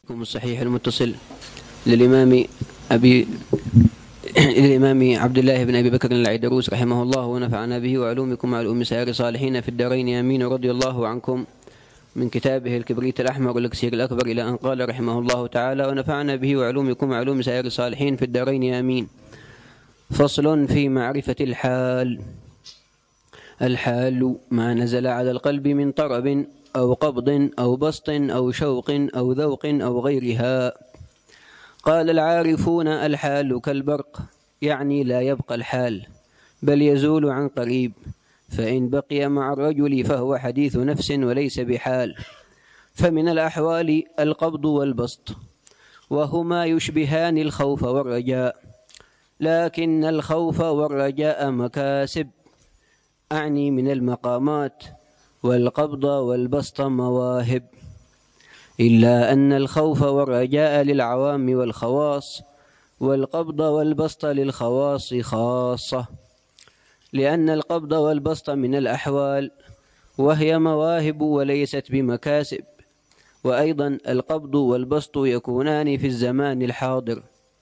الصحيح المتصل للإمام عبد الله بن أبي بكر العيدروس رحمه الله ونفعنا به وعلومكم مع الأم سائر الصالحين في الدارين آمين. رضي الله عنكم. من كتابه الكبريت الأحمر والإكسير الأكبر إلى أن قال رحمه الله تعالى: ونفعنا به وعلومكم مع علوم سائر الصالحين في الدارين آمين. فصل في معرفة الحال. الحال ما نزل على القلب من طرب أو قبض أو بسط أو شوق أو ذوق أو غيرها. قال العارفون: الحال كالبرق، يعني لا يبقى الحال بل يزول عن قريب، فإن بقي مع الرجل فهو حديث نفس وليس بحال. فمن الأحوال القبض والبسط، وهما يشبهان الخوف والرجاء، لكن الخوف والرجاء مكاسب، أعني من المقامات، والقبض والبسط مواهب، إلا أن الخوف والرجاء للعوام والخواص، والقبض والبسط للخواص خاصة، لأن القبض والبسط من الأحوال وهي مواهب وليست بمكاسب. وأيضا القبض والبسط يكونان في الزمان الحاضر.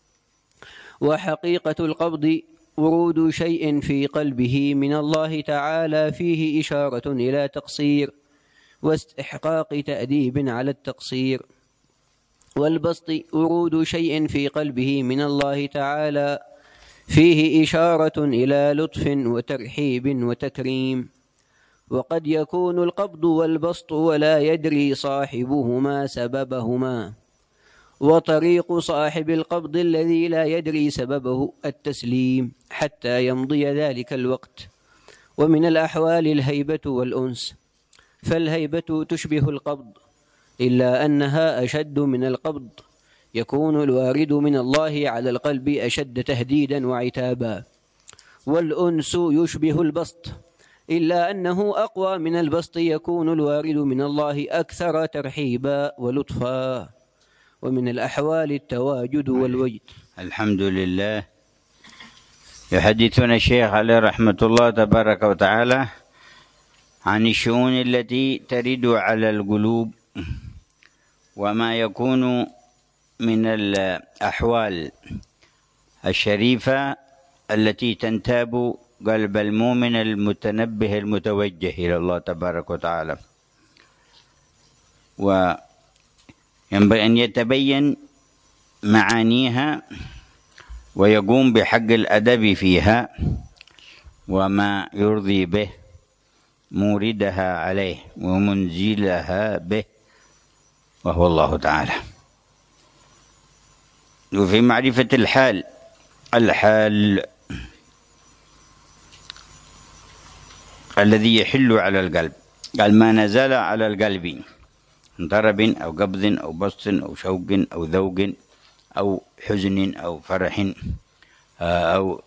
وحقيقة القبض ورود شيء في قلبه من الله تعالى فيه إشارة إلى تقصير واستحقاق تأديب على التقصير. والبسط ورود شيء في قلبه من الله تعالى فيه إشارة إلى لطف وترحيب وتكريم. وقد يكون القبض والبسط ولا يدري صاحبهما سببهما، وطريق صاحب القبض الذي لا يدري سببه التسليم حتى يمضي ذلك الوقت. ومن الأحوال الهيبة والأنس، فالهيبة تشبه القبض إلا أنها أشد من القبض، يكون الوارد من الله على القلب أشد تهديدا وعتابا. والأنس يشبه البسط إلا أنه أقوى من البسط، يكون الوارد من الله أكثر ترحيبا ولطفا. ومن الأحوال التواجد والوجد. الحمد لله. يحدثنا الشيخ عليه رحمة الله تبارك وتعالى عن الشؤون التي ترد على القلوب، وما يكون من الأحوال الشريفة التي تنتاب قلب المؤمن المتنبه المتوجه إلى الله تبارك وتعالى. وينبغي أن يتبين معانيها ويقوم بحق الأدب فيها وما يرضي به موردها عليه ومنزلها به، وهو الله تعالى. وفي معرفة الحال الذي يحل على القلب، قال: ما نزل على القلب من ضرب أو قبض أو بسط أو شوق أو ذوق أو حزن أو فرح أو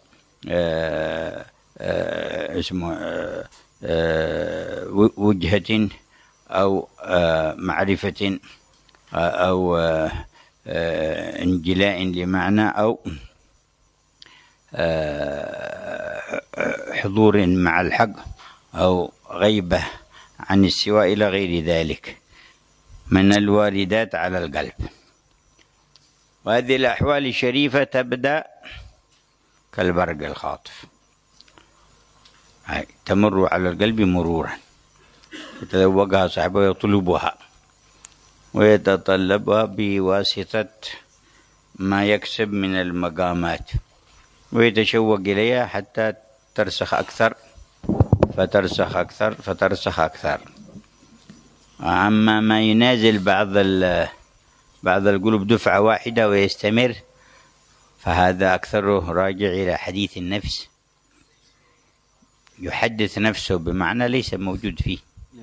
وجهة أو معرفة أو انجلاء لمعنى أو حضور مع الحق أو غيبة عن السواء إلى غير ذلك من الواردات على القلب. وهذه الأحوال الشريفة تبدأ كالبرق الخاطف، تمر على القلب مرورا، يتذوقها صاحبه يطلبها ويتطلبها بواسطة ما يكسب من المقامات، ويتشوق إليها حتى ترسخ أكثر فترسخ أكثر فترسخ أكثر. أما ما ينازل بعض القلوب دفعة واحدة ويستمر، فهذا أكثره راجع إلى حديث النفس، يحدث نفسه بمعنى ليس موجود فيه،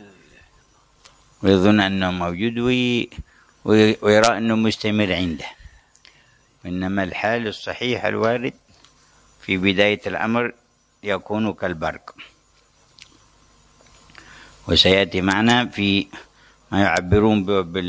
ويظن أنه موجود ويرى أنه مستمر عنده. إنما الحال الصحيح الوارد في بداية الأمر يكون كالبرق. وسيأتي معنا في ما يعبرون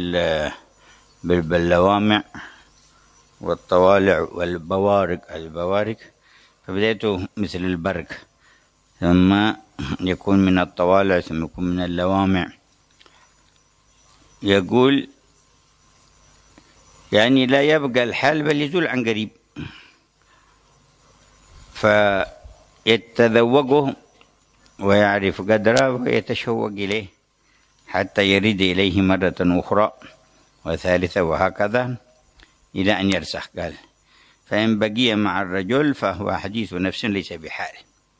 باللوامع والطوالع والبوارق، فبدايته مثل البرق، ثم يكون من الطوالع، ثم يكون من اللوامع. يقول: يعني لا يبقى الحال بل يزول عن قريب، فيتذوقه ويعرف قدره ويتشوق إليه حتى يرد إليه مرة أخرى وثالثة وهكذا إلى أن يرسخ. قال فإن بقي مع الرجل فهو حديث نفس ليس بحال.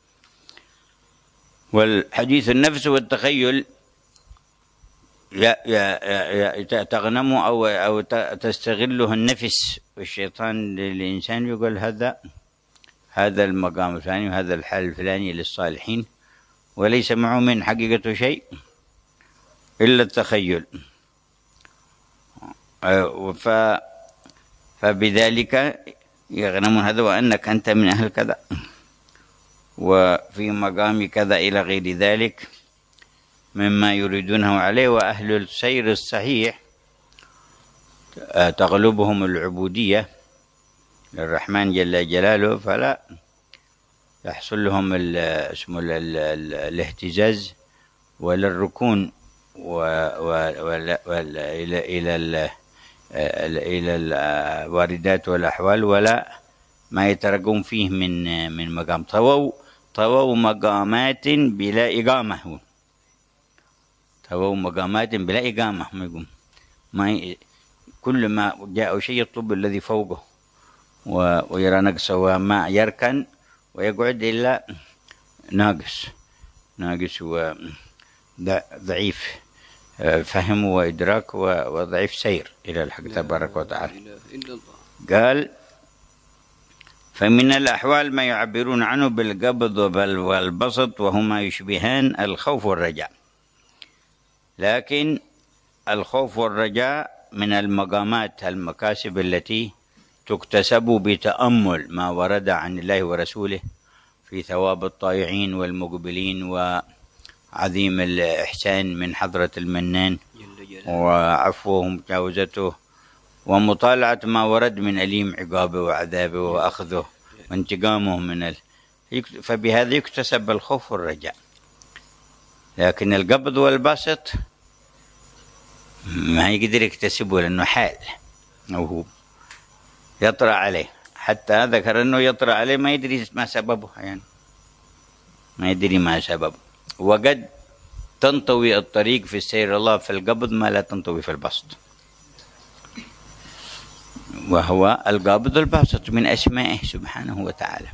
والحديث النفس والتخيل تغنم أو تستغله النفس، والشيطان للإنسان يقول هذا المقام الفلاني وهذا الحال الفلاني للصالحين، وليس معه من حقيقته شيء إلا التخيل. فبذلك يغنمون هذا وأنك أنت من أهل كذا وفي مقام كذا إلى غير ذلك مما يريدونه عليه. وأهل السير الصحيح تغلبهم العبودية للرحمن جل جلاله، فلا يحصل لهم اسمه الاهتزاز ولا الركون إلى الواردات والأحوال، ولا ما يترقون فيه من مقام. طووا مقامات بلا إقامة، طووا مقامات بلا إقامة. كل ما جاء شيء يطلب الذي فوقه ويرى نقصه، وما يركن ويقعد إلا ناقص وضعيف فهم وإدراك وضعيف سير إلى الحق تبارك وتعالى. قال فمن الأحوال ما يعبرون عنه بالقبض والبسط، وهما يشبهان الخوف والرجاء. لكن الخوف والرجاء من المقامات المكاسب التي تكتسب بتأمل ما ورد عن الله ورسوله في ثواب الطائعين والمقبلين وعظيم الإحسان من حضرة المنان وعفوه ومجاوزته، ومطالعة ما ورد من أليم عقابه وعذابه وأخذه وانتقامه فبهذا يكتسب الخوف والرجاء. لكن القبض والبسط ما يقدر يكتسبه لأنه حال موهوب يطرأ عليه. حتى ذكر أنه يطرأ عليه ما يدري ما سببه، يعني ما يدري ما سببه. وقد تنطوي الطريق في السير الله في القبض ما لا تنطوي في البسط، وهو القابض الباسط من أسمائه سبحانه وتعالى،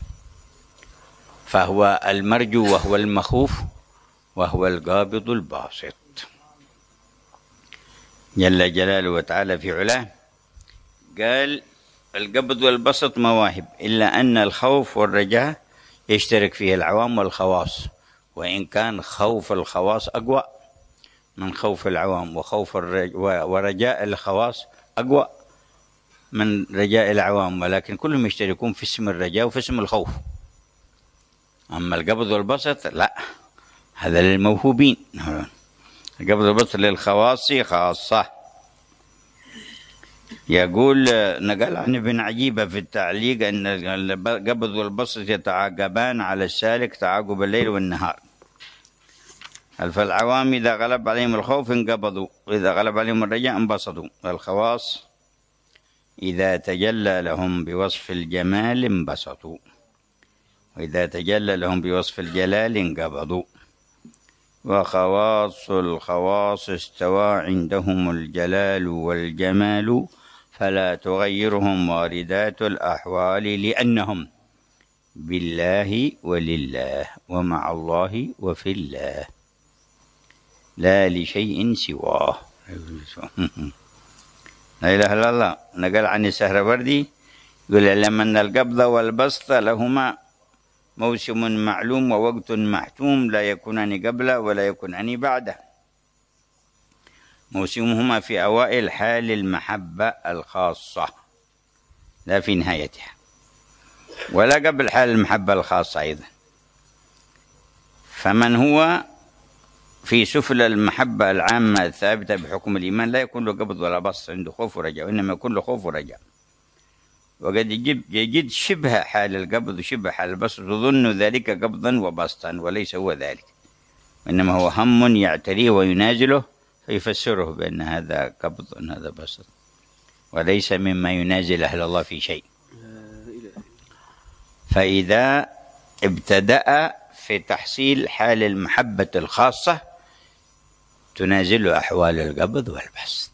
فهو المرجو وهو المخوف وهو القابض الباسط جل جلاله وتعالى في علاه. قال القبض والبسط مواهب، إلا أن الخوف والرجاء يشترك فيه العوام والخواص، وإن كان خوف الخواص أقوى من خوف العوام، ورجاء الخواص أقوى من رجاء العوام، ولكن كلهم يشتركون في اسم الرجاء وفي اسم الخوف. أما القبض والبسط لا، هذا للموهوبين. القبض والبسط للخواص خاصة. يقول نقل عن ابن عجيبة في التعليق أن القبض والبسط يتعاقبان على السالك تعاقب الليل والنهار. فالعوام إذا غلب عليهم الخوف انقبضوا، وإذا غلب عليهم الرجاء انبسطوا. والخواص إذا تجلى لهم بوصف الجمال انبسطوا، وإذا تجلى لهم بوصف الجلال انقبضوا. وخواص الخواص استوى عندهم الجلال والجمال، فلا تغيرهم واردات الأحوال، لأنهم بالله ولله ومع الله وفي الله لا لشيء سواه. لا إله إلا الله. نقل عن السهروردي يقول اعلم أن القبض والبسط لهما موسم معلوم ووقت محتوم، لا يكونان قبله ولا يكونان بعده. موسمهما في أوائل حال المحبة الخاصة لا في نهايتها، ولا قبل حال المحبة الخاصة أيضا. فمن هو في سفل المحبة العامة الثابتة بحكم الإيمان لا يكون له قبض ولا بسط، عنده خوف ورجاء، وإنما يكون له خوف ورجاء. وقد يجد شبه حال القبض وشبه حال البسط، يظن ذلك قبضا وبسطا وليس هو ذلك، إنما هو هم يعتريه وينازله فيفسره بأن هذا قبض وأن هذا بسط. وليس مما ينازل أهل الله في شيء. فإذا ابتدأ في تحصيل حال المحبة الخاصة تنازل أحوال القبض والبسط.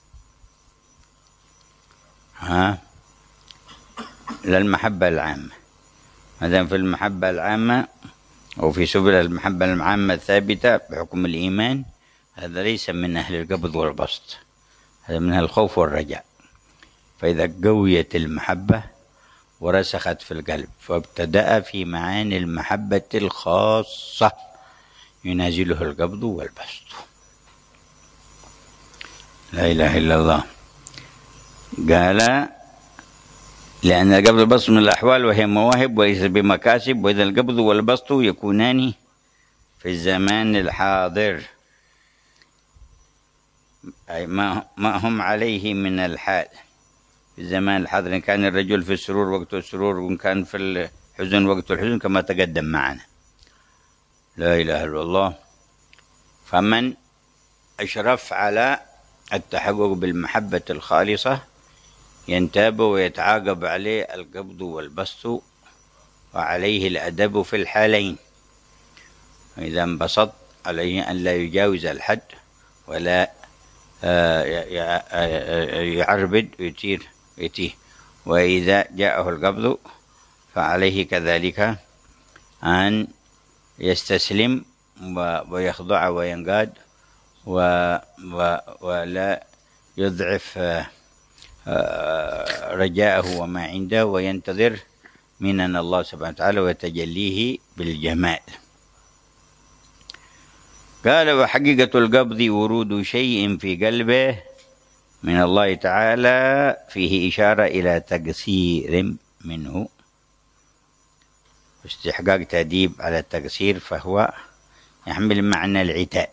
للمحبة العامة، مادام في المحبة العامة أو في سبل المحبة العامة الثابتة بحكم الإيمان، هذا ليس من أهل القبض والبسط، هذا من أهل الخوف والرجاء. فإذا قويت المحبة ورسخت في القلب فابتدأ في معاني المحبة الخاصة ينازله القبض والبسط. لا إله إلا الله. قال لأن القبض والبسط من الأحوال وهي مواهب وليس بمكاسب، وإذا القبض والبسط يكونان في الزمان الحاضر أي ما هم عليه من الحال في الزمان الحاضر، إن كان الرجل في السرور وقت السرور وإن كان في الحزن وقت الحزن كما تقدم معنا. لا إله إلا الله. فمن أشرف على التحقق بالمحبة الخالصة ينتاب ويتعاقب عليه القبض والبسط وعليه الأدب في الحالين. وإذا انبسط عليه أن لا يجاوز الحد ولا يعربد ويتيه، وإذا جاءه القبض فعليه كذلك أن يستسلم ويخضع وينقاد ولا يضعف رجاءه وما عنده، وينتظر منن الله سبحانه وتعالى وتجليه بالجمال. قال وحقيقة القبض ورود شيء في قلبه من الله تعالى فيه إشارة إلى تقصير منه، واستحقاق تأديب على التقصير، فهو يحمل معنى العتاب.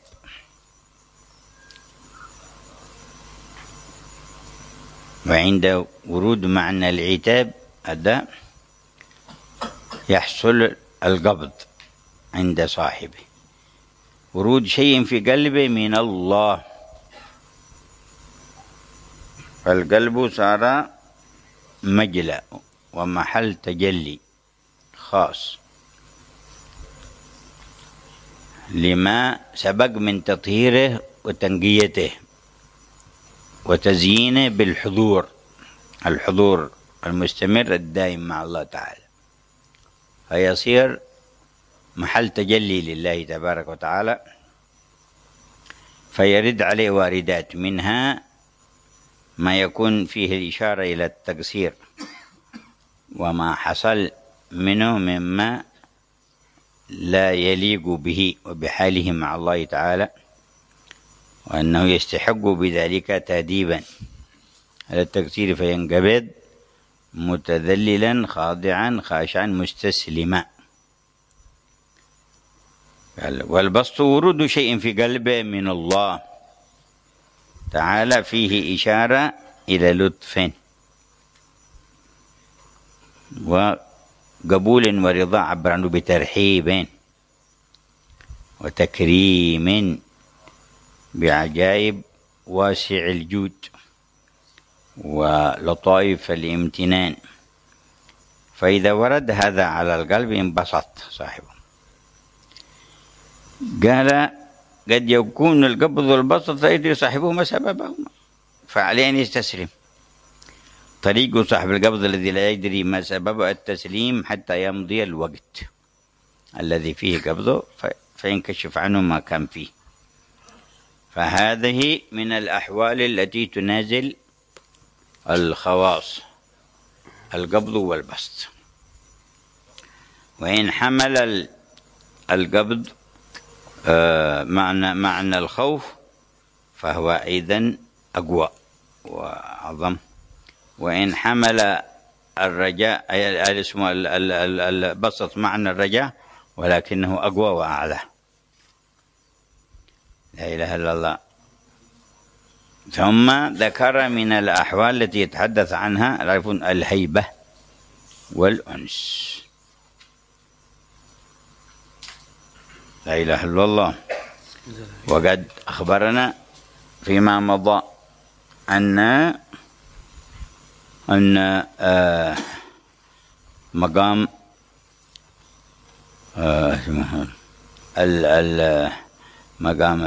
وعند ورود معنى العتاب هذا يحصل القبض عند صاحبه، ورود شيء في قلبه من الله، فالقلب صار مجلى ومحل تجلي خاص لما سبق من تطهيره وتنقيته وتزيينه بالحضور، الحضور المستمر الدائم مع الله تعالى، فيصير محل تجلي لله تبارك وتعالى، فيرد عليه واردات، منها ما يكون فيه الإشارة إلى التقصير وما حصل منه مما لا يليق به وبحاله مع الله تعالى، وأنه يستحق بذلك تأديبا على التقصير فينقبض متذللا خاضعا خاشعا مستسلما. والبسط ورود شيء في قلبه من الله تعالى فيه إشارة إلى لطف وقبول ورضا، عبر عنه بترحيب وتكريم بعجائب واسع الجود ولطائف الامتنان، فإذا ورد هذا على القلب انبسط صاحبه. قال قد يكون القبض والبسط لا يدري صاحبه ما سببهما فعليه أن يستسلم. طريق صاحب القبض الذي لا يدري ما سببه التسليم حتى يمضي الوقت الذي فيه قبضه فينكشف عنه ما كان فيه. فهذه من الأحوال التي تنازل الخواص، القبض والبسط. وإن حمل القبض معنى الخوف فهو أيضا أقوى وأعظم، وإن حمل الرجاء اسمه البسط معنى الرجاء ولكنه أقوى وأعلى. لا إله إلا الله. ثم ذكر من الأحوال التي يتحدث عنها العرفون الهيبة والأنس. لا إله إلا الله. وقد أخبرنا فيما مضى أن أن مقام مقام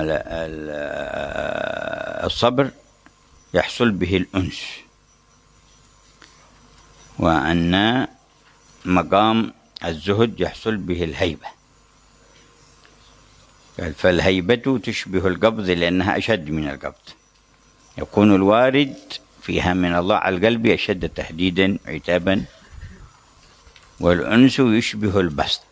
الصبر يحصل به الأنس، وأن مقام الزهد يحصل به الهيبة. فالهيبة تشبه القبض لأنها أشد من القبض، يكون الوارد فيها من الله على القلب أشد تهديدا وعتابا، والأنس يشبه البسط.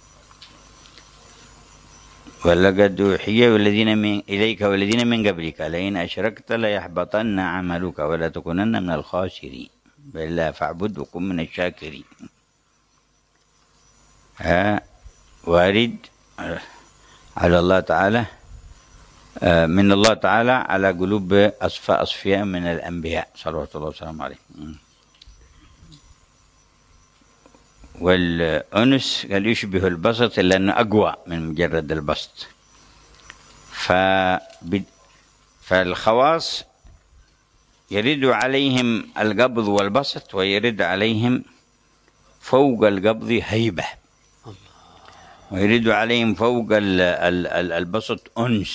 ولقد أوحي إليك والذين من قبلك لئن أشركت ليحبطن عملك ولا تكونن من الخاسرين بالله فاعبد وكن من الشاكرين. وارد على الله تعالى من الله تعالى على قلوب أصفياء من الأنبياء صلوات الله وسلامه عليه. والأنس قال يشبه البسط لأنه أقوى من مجرد البسط. فالخواص يرد عليهم القبض والبسط، ويرد عليهم فوق القبض هيبة، ويرد عليهم فوق البسط أنس.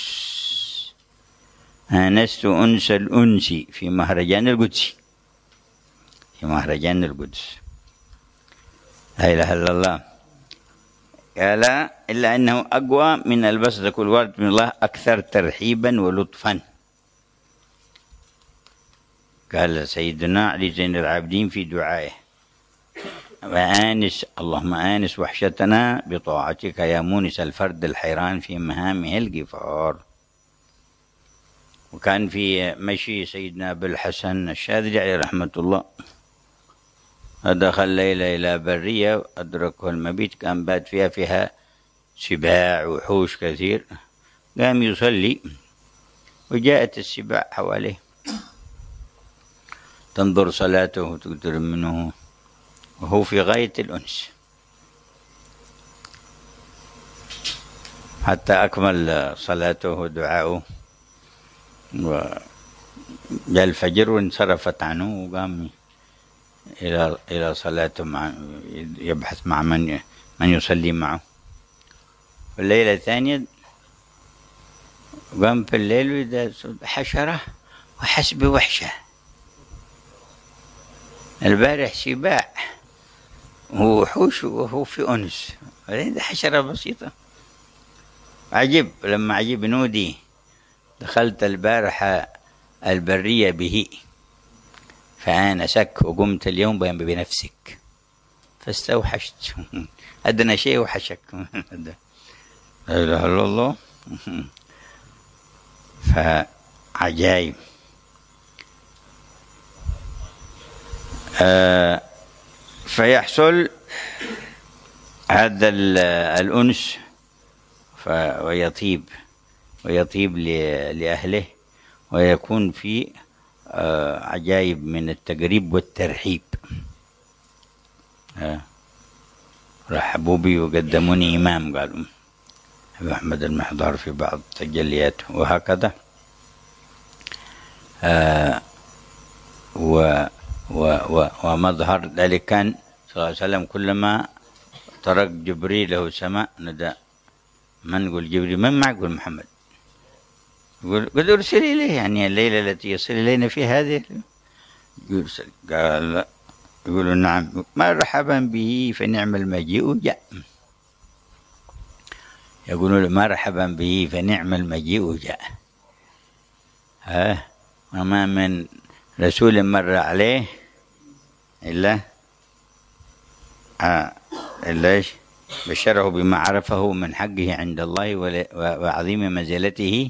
آنست أنس الأنس في مهرجان القدس، في مهرجان القدس. لا إله إلا الله. قال إلا أنه أقوى من البسط، كل وارد من الله أكثر ترحيبا ولطفا. قال سيدنا علي زين العابدين في دعائه: وآنس اللهم آنس وحشتنا بطاعتك يا مونس الفرد الحيران في مهامه الغفار. وكان في مشي سيدنا أبو الحسن الشاذلي عليه رحمة الله، دخل ليلة إلى برية أدركه المبيت، كان بات فيها سباع وحوش كثير. قام يصلي وجاءت السباع حواليه تنظر صلاته وتقترب منه وهو في غاية الأنس، حتى أكمل صلاته ودعاؤه وجاء الفجر وانصرفت عنه، وقام إلى صلاته يبحث مع من يصلي معه. والليلة الثانية قام في الليل وإذا حشرة وحس بوحشة. البارح سباع ووحوش وهو في أنس، هذه حشرة بسيطة. عجب لما عجب نودي: دخلت البارحة البرية به فآنسك وقمت اليوم بنفسك فاستوحشت. أدنى شيء وحشك. لا إله إلا الله. فعجائب. فيحصل هذا الأنس ويطيب لأهله، ويكون في عجائب من التقريب والترحيب. رحبوا بي وقدموني إمام، قالوا أبو أحمد المحضار في بعض تجلياته، وهكذا. ومظهر ذلك كان صلى الله عليه وسلم كلما طرق جبريل له السماء ندى من؟ يقول جبريل من معك؟ يقول محمد. يقول قد أرسل إليه، يعني الليلة التي يصل إلينا فيها هذه. قال يقولوا نعم. مرحبا به فنعم المجيء جاء. يقولون مرحبا به فنعم المجيء جاء. وما من رسول مر عليه إلا إيش؟ بشره بما عرفه من حقه عند الله وعظيم منزلته،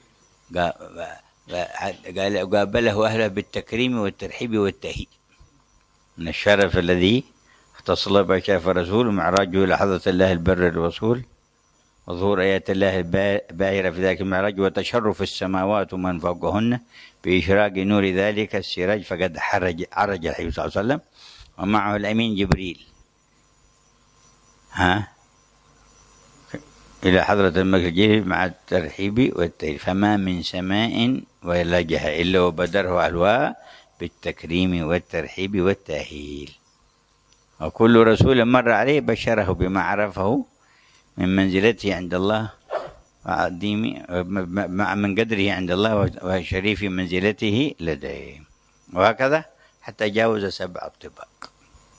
قابله أهله بالتكريم والترحيب والتهيئ. من الشرف الذي اختص الله به شاف رسول ومعراجه لحظة الله البر الرسول، وظهور آيات الله الباهرة في ذلك المعراج، وتشرف السماوات ومن فوقهن بإشراق نور ذلك السراج، فقد عرج الحبيب صلى الله عليه وسلم ومعه الأمين جبريل إلى حضرة الملك مع الترحيب والتهيئ. فما من سماء ولا جهة إلا وبدره أهلها بالتكريم والترحيب والتأهيل. وكل رسول مر عليه بشره بما عرفه من منزلته عند الله مع من قدره عند الله وشريف منزلته لديه، وهكذا حتى جاوز 7 طباق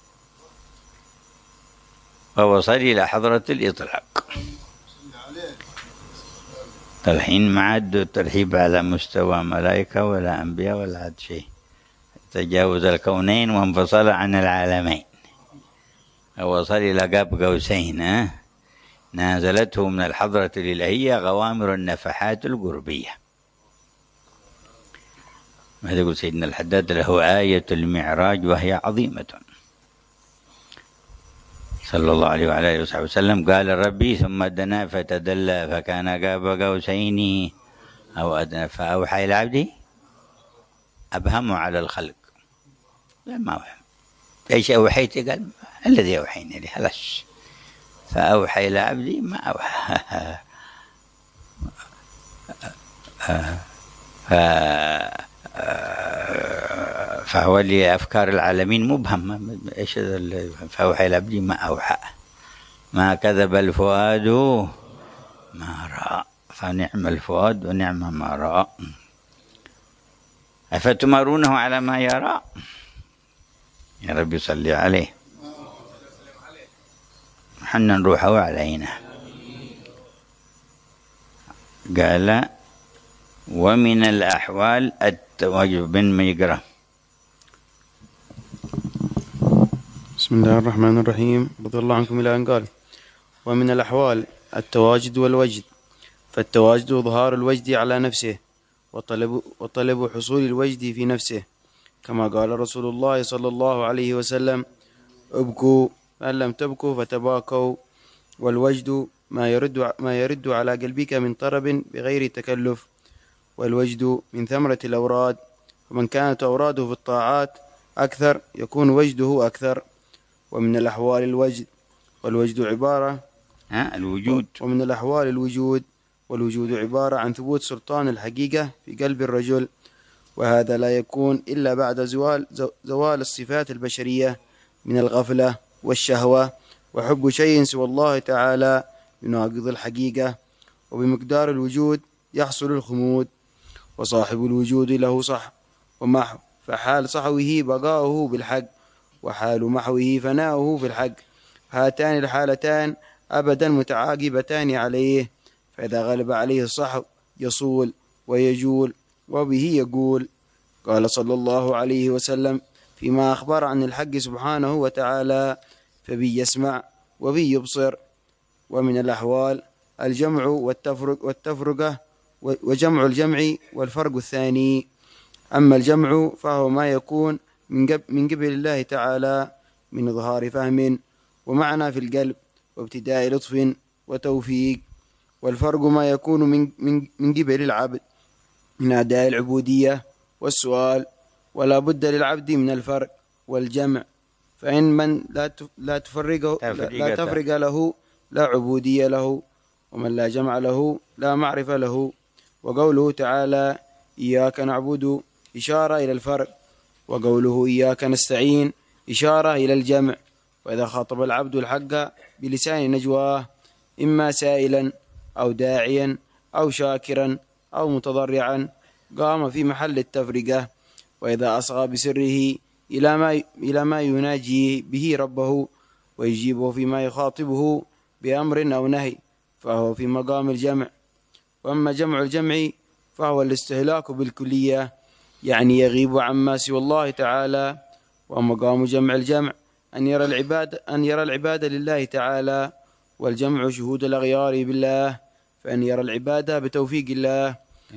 ووصل إلى حضرة الإطلاق. الحين ما عاد الترحيب على مستوى ملائكة ولا أنبياء ولا عاد شيء، تجاوز الكونين وانفصل عن العالمين ووصل إلى قاب قوسين. نازلته من الحضرة الإلهية غوامر النفحات القربية. ماذا يقول سيدنا الحداد؟ له آية المعراج وهي عظيمة. صلى الله عليه وعلى آله وصحبه وسلم قال ربي ثم دنا فتدلى فكان قاب قوسين أو أدنى فأوحى إلى عبدي أبهم على الخلق. لما أوحى إيش أوحيت؟ قال الذي أوحينا لي خلاص. فأوحى إلى عبدي ما أوحى. فهو لأفكار العالمين مبهم. إيش فأوحى إلى عبدي ما أوحى، ما كذب الفؤاد ما رأى، فنعم الفؤاد ونعم ما رأى. أفتمارونه على ما يرى؟ يا رب صل عليه حنا روحه علينا. قال ومن الأحوال التواجد بن ميقرة. بسم الله الرحمن الرحيم. رضي الله عنكم إلى أن قال ومن الأحوال التواجد والوجد. فالتواجد إظهار الوجد على نفسه وطلب حصول الوجد في نفسه، كما قال رسول الله صلى الله عليه وسلم ابكوا فإن لم تبكوا فتباكوا. والوجد ما يرد على قلبك من طرب بغير تكلف. والوجد من ثمرة الأوراد، ومن كانت أوراده في الطاعات أكثر يكون وجده أكثر. ومن الأحوال الوجد والوجد عبارة الوجود. ومن الأحوال الوجود والوجود عبارة عن ثبوت سلطان الحقيقة في قلب الرجل، وهذا لا يكون إلا بعد زوال الصفات البشرية من الغفلة والشهوة وحب شيء سوى الله تعالى يناقض الحقيقة. وبمقدار الوجود يحصل الخمود. وصاحب الوجود له صح ومحو، فحال صحوه بقاؤه بالحق، وحال محوه فناؤه في الحق. هاتان الحالتان أبدا متعاقبتان عليه، فإذا غلب عليه الصحو يصول ويجول وبه يقول. قال صلى الله عليه وسلم فيما أخبر عن الحق سبحانه وتعالى فبي يسمع وبي يبصر. ومن الأحوال الجمع والتفرقة، وجمع الجمع والفرق الثاني. أما الجمع فهو ما يكون من قبل الله تعالى من إظهار فهم ومعنى في القلب وابتداء لطف وتوفيق. والفرق ما يكون من قبل العبد من أداء العبودية والسؤال. ولا بد للعبد من الفرق والجمع، فإن من لا تفرق له لا عبودية له، ومن لا جمع له لا معرفة له. وقوله تعالى إياك نعبد إشارة إلى الفرق، وقوله إياك نستعين إشارة إلى الجمع. وإذا خاطب العبد الحق بلسان نجواه إما سائلا أو داعيا أو شاكرا أو متضرعا قام في محل التفرقة. وإذا أصغى بسره إلى ما يناجي به ربه ويجيبه فيما يخاطبه بأمر أو نهي فهو في مقام الجمع. وأما جمع الجمع فهو الاستهلاك بالكلية، يعني يغيب عما سوى الله تعالى. ومقام جمع الجمع أن يرى العبادة لله تعالى. والجمع شهود الأغيار بالله، فإن يرى العبادة بتوفيق الله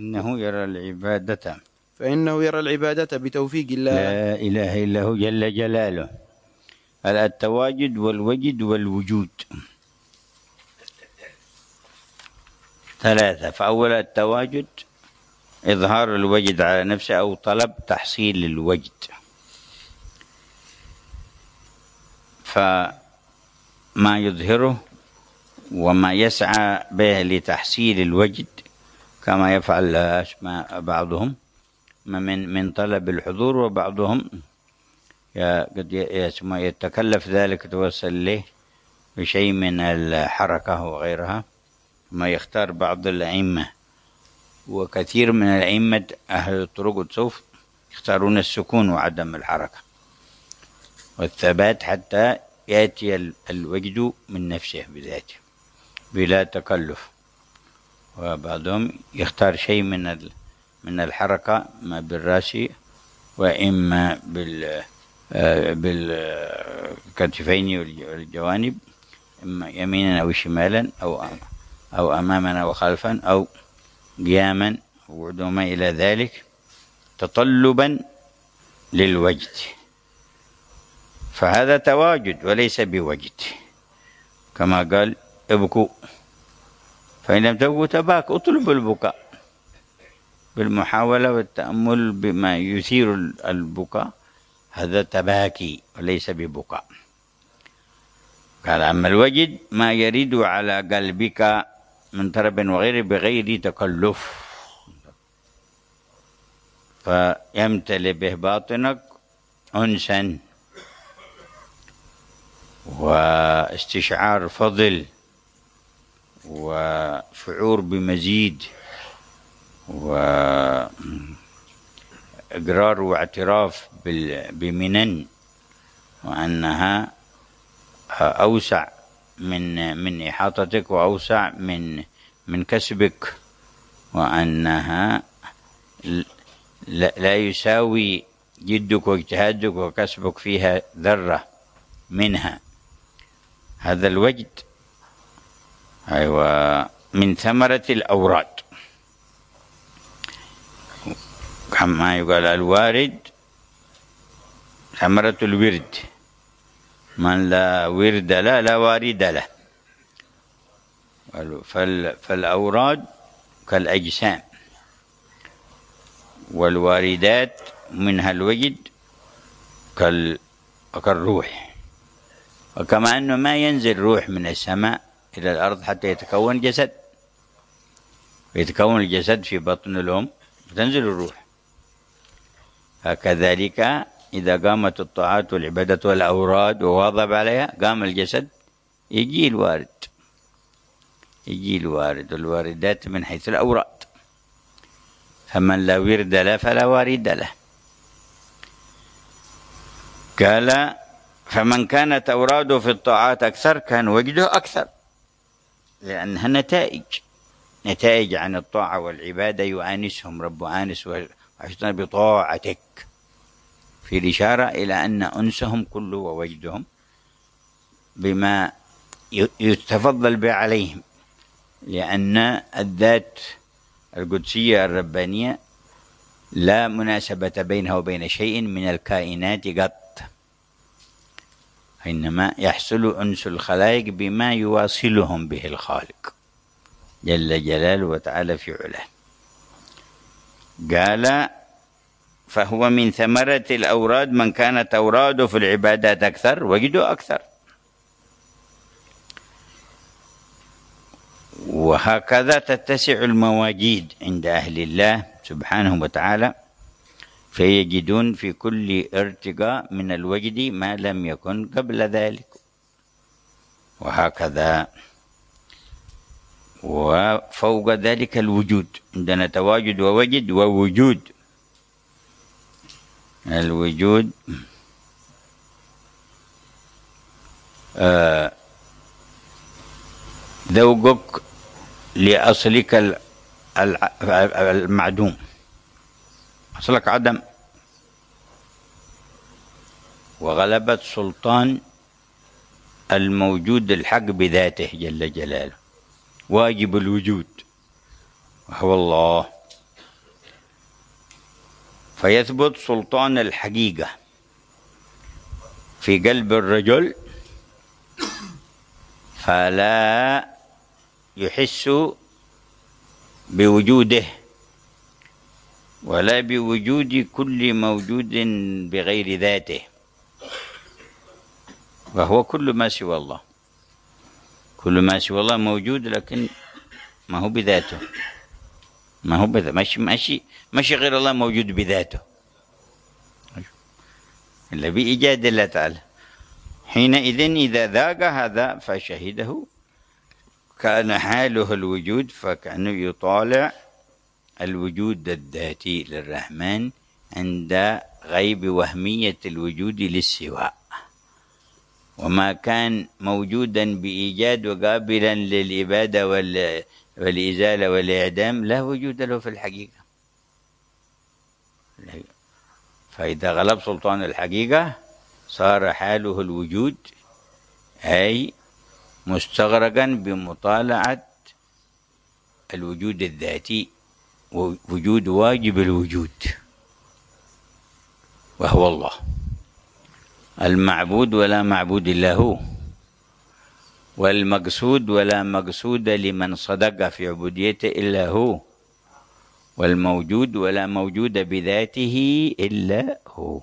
فإنه يرى العبادة بتوفيق الله. لا إله إلا هو جل جلاله. التواجد والوجد والوجود 3. فأول التواجد إظهار الوجد على نفسه أو طلب تحصيل الوجد. فما يظهره وما يسعى به لتحصيل الوجد كما يفعل بعضهم من طلب الحضور، وبعضهم قد يتكلف ذلك توصل إليه بشيء من الحركة وغيرها، ما يختار بعض الأئمة، وكثير من الأئمة أهل الطرق والتصوف يختارون السكون وعدم الحركة والثبات حتى يأتي الوجد من نفسه بذاته بلا تكلف، وبعضهم يختار شيء من الحركة، ما بالرأس وإما بالكتفين والجوانب، إما يمينا أو شمالا أو أماما أو خلفا أو قياما وما إلى ذلك، تطلبا للوجد، فهذا تواجد وليس بوجد، كما قال ابكوا فإن لم تبكوا تباك، اطلب البكاء بالمحاولة والتأمل بما يثير البكاء، هذا تباكي وليس ببكاء. قال أما الوجد ما يرد على قلبك من طرب وغيره بغير تكلف، فيمتلئ به باطنك أنسا واستشعار فضل وشعور بمزيد وإقرار واعتراف بمنن، وأنها أوسع من إحاطتك وأوسع من كسبك، وأنها لا يساوي جدك واجتهادك وكسبك فيها ذرة منها. هذا الوجد أيوة من ثمرة الأوراد، كما يقال الوارد ثمرة الورد، من لا ورد له لا وارد له. فالأوراد كالأجسام، والواردات منها الوجد كالروح، وكما أنه ما ينزل روح من السماء إلى الأرض حتى يتكون جسد، ويتكون الجسد في بطن الأم تنزل الروح، فكذلك إذا قامت الطاعات والعبادات والأوراد وواظب عليها قام الجسد، يجي الوارد والواردات من حيث الأوراد، فمن لا ورد له فلا وارد له. قال فمن كانت أوراده في الطاعات أكثر كان وجده أكثر، لأنها نتائج عن الطاعة والعبادة، يؤانسهم رب آنس وحسن بطاعتك، في الإشارة إلى أن أنسهم كله ووجدهم بما يتفضل به عليهم، لأن الذات القدسية الربانية لا مناسبة بينها وبين شيء من الكائنات قط، إنما يحصل أنس الخلائق بما يواصلهم به الخالق جل جلاله وتعالى في علاه. قال فهو من ثمرة الأوراد من كانت أوراده في العبادات أكثر وجده أكثر. وهكذا تتسع المواجيد عند أهل الله سبحانه وتعالى، فيجدون في كل ارتقاء من الوجد ما لم يكن قبل ذلك، وهكذا. وفوق ذلك الوجود، عندنا تواجد ووجد ووجود. الوجود ذوقك لأصلك المعدوم، أصلك عدم، وغلبة سلطان الموجود الحق بذاته جل جلاله، واجب الوجود وهو الله، فيثبت سلطان الحقيقة في قلب الرجل، فلا يحس بوجوده ولا بوجود كل موجود بغير ذاته، وهو كل ما سوى الله. كل ما سوى الله موجود لكن ما هو بذاته، ما هو ماشي غير الله موجود بذاته إلا بإيجاد الله تعالى. حينئذ إذا ذاق هذا فشهده كان حاله الوجود، فكأنه يطالع الوجود الذاتي للرحمن عند غيب وهمية الوجود للسواء، وما كان موجودا بإيجاد وقابلا للإبادة والإزالة والإعدام لا وجود له في الحقيقة. فإذا غلب سلطان الحقيقة صار حاله الوجود، أي مستغرقا بمطالعة الوجود الذاتي، وجود واجب الوجود وهو الله المعبود ولا معبود إلا هو، والمقصود ولا مقصود لمن صدق في عبوديته إلا هو، والموجود ولا موجود بذاته إلا هو.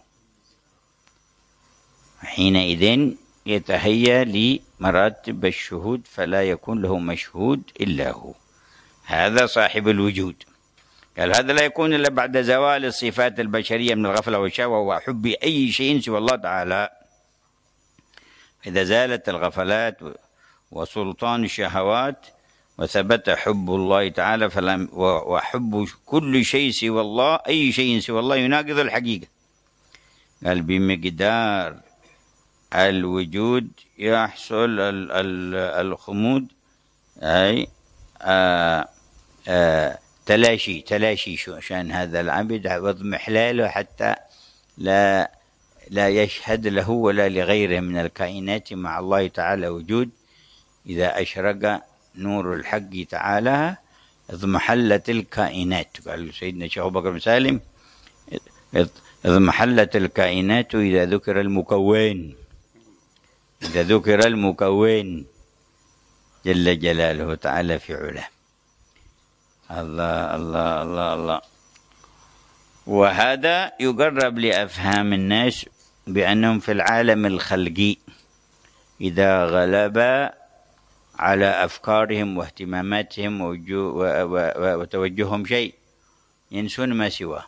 حينئذ يتهيأ لمراتب الشهود فلا يكون له مشهود إلا هو، هذا صاحب الوجود. قال هذا لا يكون إلا بعد زوال الصفات البشرية من الغفلة والشهوة وحب أي شيء سوى الله تعالى. إذا زالت الغفلات وسلطان الشهوات وثبت حب الله تعالى وحب كل شيء سوى الله، أي شيء سوى الله يناقض الحقيقة. قال بمقدار الوجود يحصل الخمود، أي تلاشي شأن هذا العبد واضمحلاله حتى لا يشهد له ولا لغيره من الكائنات مع الله تعالى وجود. إذا أشرق نور الحق تعالى اضمحلت الكائنات. قال سيدنا الشيخ أبو بكر بن سالم اضمحلت الكائنات إذا ذكر المكون، إذا ذكر المكون جل جلاله تعالى في علاه. الله الله الله الله. وهذا يقرب لأفهام الناس بأنهم في العالم الخلقي إذا غلب على أفكارهم واهتماماتهم وتوجههم شيء ينسون ما سواه.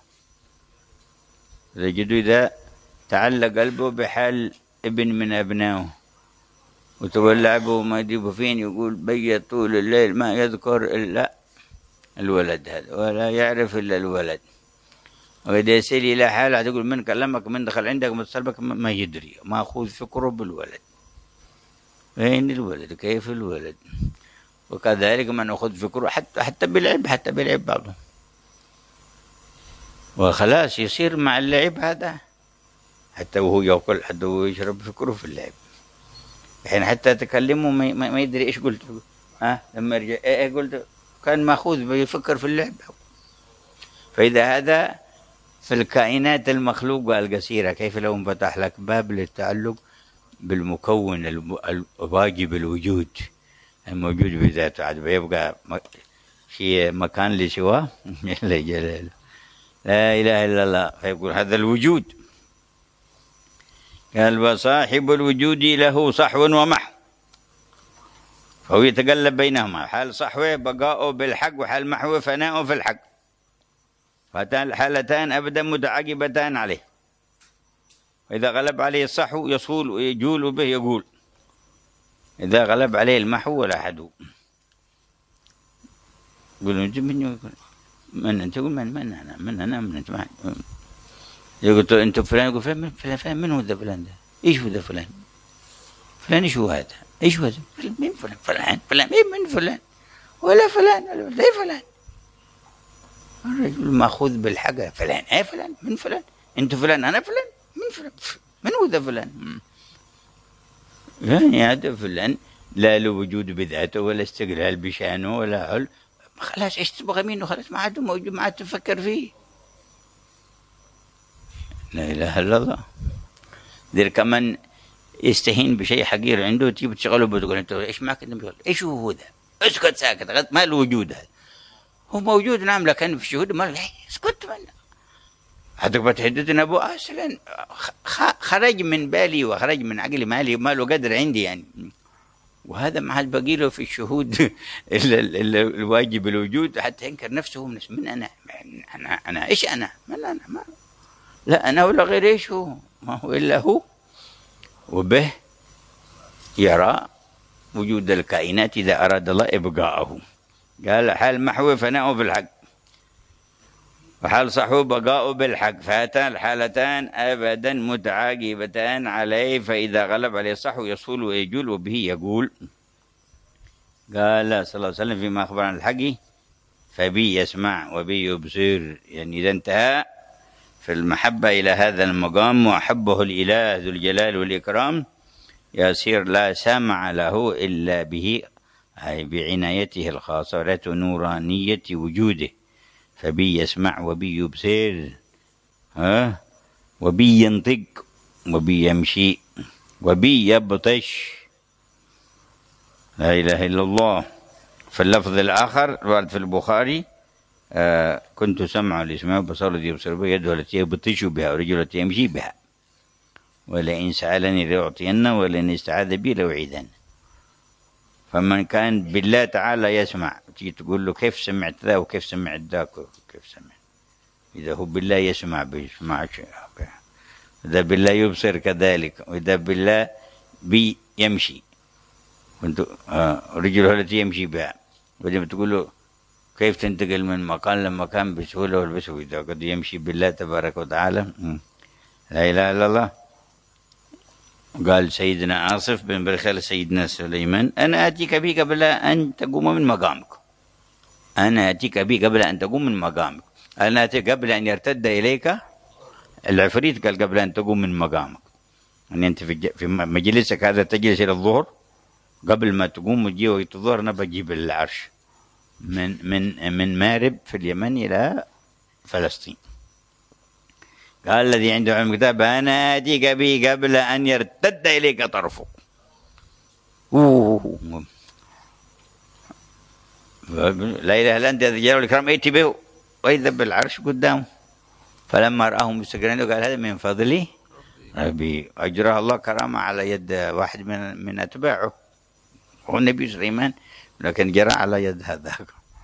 تجد إذا تعلق قلبه بحال ابن من أبنائه وتولى به ما يجيبه فين، يقول بيت طول الليل ما يذكر إلا الولد هذا ولا يعرف إلا الولد. وإذا يسير إلى حالة تقول من كلمك من دخل عندك من صلبك ما يدري، ما أخذ فكره بالولد. وين الولد؟ كيف الولد؟ وكذلك من أخذ فكره حتى بالعب بعضهم، وخلاص يصير مع اللعب هذا حتى وهو يأكل حتى وهو يشرب فكره في اللعب. الحين حتى تكلمه ما يدري إيش قلت. لما يرجع إيه قلت، كان مأخوذ بيفكر في اللعب. فإذا هذا في الكائنات المخلوقة القصيرة، كيف لو انفتح لك باب للتعلق بالمكون الواجب الوجود الموجود بذاته، عاد بيبقى في مكان لسواه جل جلاله لا إله إلا الله، فيقول هذا الوجود. قال وصاحب الوجود له صحو ومحو، فهو يتقلب بينهما، حال صحوه بقاؤه بالحق وحال محوه فناؤه في الحق، حالتان أبدا متعاقبتان عليه. وإذا غلب عليه الصحو يصول ويجول به يقول، إذا غلب عليه المحو ولا حدو. يقول أنت من أنت؟ يقول من أنا من أنت معي. يقول أنت فلان، يقول فلان من هو ذا فلان ده؟ إيش هو ذا فلان؟ فلان إيش هو هذا؟ إيش هو هذا؟ مين فلان من فلان ولا فلان لا فلان. الرجل مأخوذ بالحق، فلان أي فلان من فلان، أنت فلان أنا فلان من فلان، من هو ذا فلان؟ يعني هذا فلان لا له وجود بذاته ولا استقلال بشأنه ولا هل، خلاص ايش تبغى منه؟ خلاص ما عاد موجود، ما عاد تفكر فيه. لا اله الا الله. ذير كمان يستهين بشيء حقير عنده، تجيب تشغله بتقول انت ايش معك؟ ايش هو ذا؟ اسكت ساكت، ما له وجود. هذا هو موجود نعم، لكن في شهود ما اسكت منه. هتبغى تحدثنا ابو اصلا خرج من بالي وخرج من عقلي، ما له قدر عندي يعني. وهذا ما عاد باقي له في الشهود الواجب الوجود حتى ينكر نفسه من أنا إيش أنا؟ ما لا أنا ما لا أنا ولا غير إيش هو، ما هو إلا هو، وبه يرى وجود الكائنات إذا أراد الله إبقاءه. قال حال محو فناؤه في الحق، وحال صحو بقاؤه بالحق، فهاتان الحالتان أبدا متعاقبتان عليه، فإذا غلب عليه الصحو يصول ويجول وبه يقول. قال صلى الله عليه وسلم فيما أخبر عن الحق فبي يسمع وبي يبصر، يعني إذا انتهى في المحبة إلى هذا المقام وأحبه الإله ذو الجلال والإكرام يصير لا سمع له إلا به، أي بعنايته الخاصة ولا نورانية وجوده. فبي يسمع وبي يبصر، وبي ينطق وبي يمشي وبي يبطش، لا إله إلا الله. في اللفظ الآخر الوارد في البخاري كنت سمع لسمع وبصر الذي يبصر بها، يده التي يبطش بها ورجله التي يمشي بها، ولئن سألني لأعطينه ولئن استعاذ بي لأعيذنه. فمن كان بالله تعالى يسمع، تيجي تقول له كيف سمعت ذا وكيف سمعت ذاك وكيف سمعت، إذا هو بالله يسمع بيسمعش، إذا بالله يبصر كذلك، وإذا بالله بيمشي رجله التي يمشي بها، وإذا بتقول له كيف تنتقل من مكان لمكان بسهولة والبسهولة، إذا قد يمشي بالله تبارك وتعالى. لا إله إلا الله. قال سيدنا عاصف بن برخيل سيدنا سليمان أنا آتيك به قبل أن تقوم من مقامك، أنا آتيك به قبل أن تقوم من مقامك، أنا آتيك قبل أن يرتد إليك العفريت، قال قبل أن تقوم من مقامك، أن أنت في مجلسك هذا تجلس إلى الظهر، قبل ما تقوم وتجي وقت الظهر أنا بجيب العرش من مارب في اليمن إلى فلسطين. قال الذي عنده علم الكتاب أنا آتيك به قبل أن يرتد إليك طرفك. لا إله إلا أنت ذي الجلال والإكرام ائت به، وإذا بالعرش قدامه، فلما رآه مستقرا قال هذا من فضلي ربي، أجراه الله كرامة على يد واحد من أتباعه، هو النبي سليمان، لكن جرى على يد هذاك.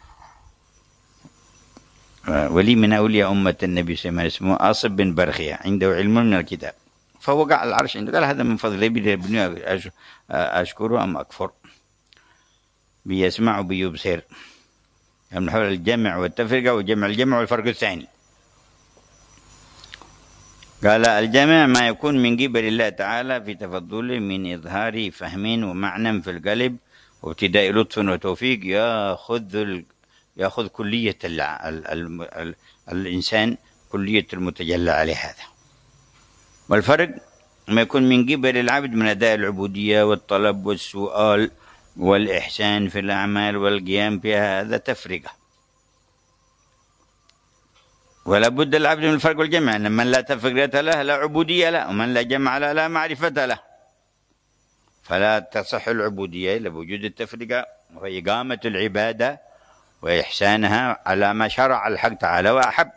ولي من أولياء أمة النبي سليمان اسمه آصف بن برخية، عنده علم من الكتاب، فوقع على العرش عنده، قال هذا من فضل ربي، أشكره أم أكفر. بيسمع وبيبصر، من حول الجمع والتفرقة وجمع الجمع والفرق الثاني. قال الجمع ما يكون من قبل الله تعالى في تفضله من إظهار فهم ومعنى في القلب وابتداء لطف وتوفيق يأخذ كلية الإنسان، كلية المتجلى عليه هذا. والفرق ما يكون من قبل العبد من أداء العبودية والطلب والسؤال والإحسان في الأعمال والقيام بها، هذا تفرقة. ولا بد العبد من الفرق والجمع، أن من لا تفرقة له لا عبودية له، ومن لا جمع له لا معرفة له، فلا تصح العبودية إلا بوجود التفرقة وهي إقامة العبادة وإحسانها على ما شرع الحق تعالى وأحب.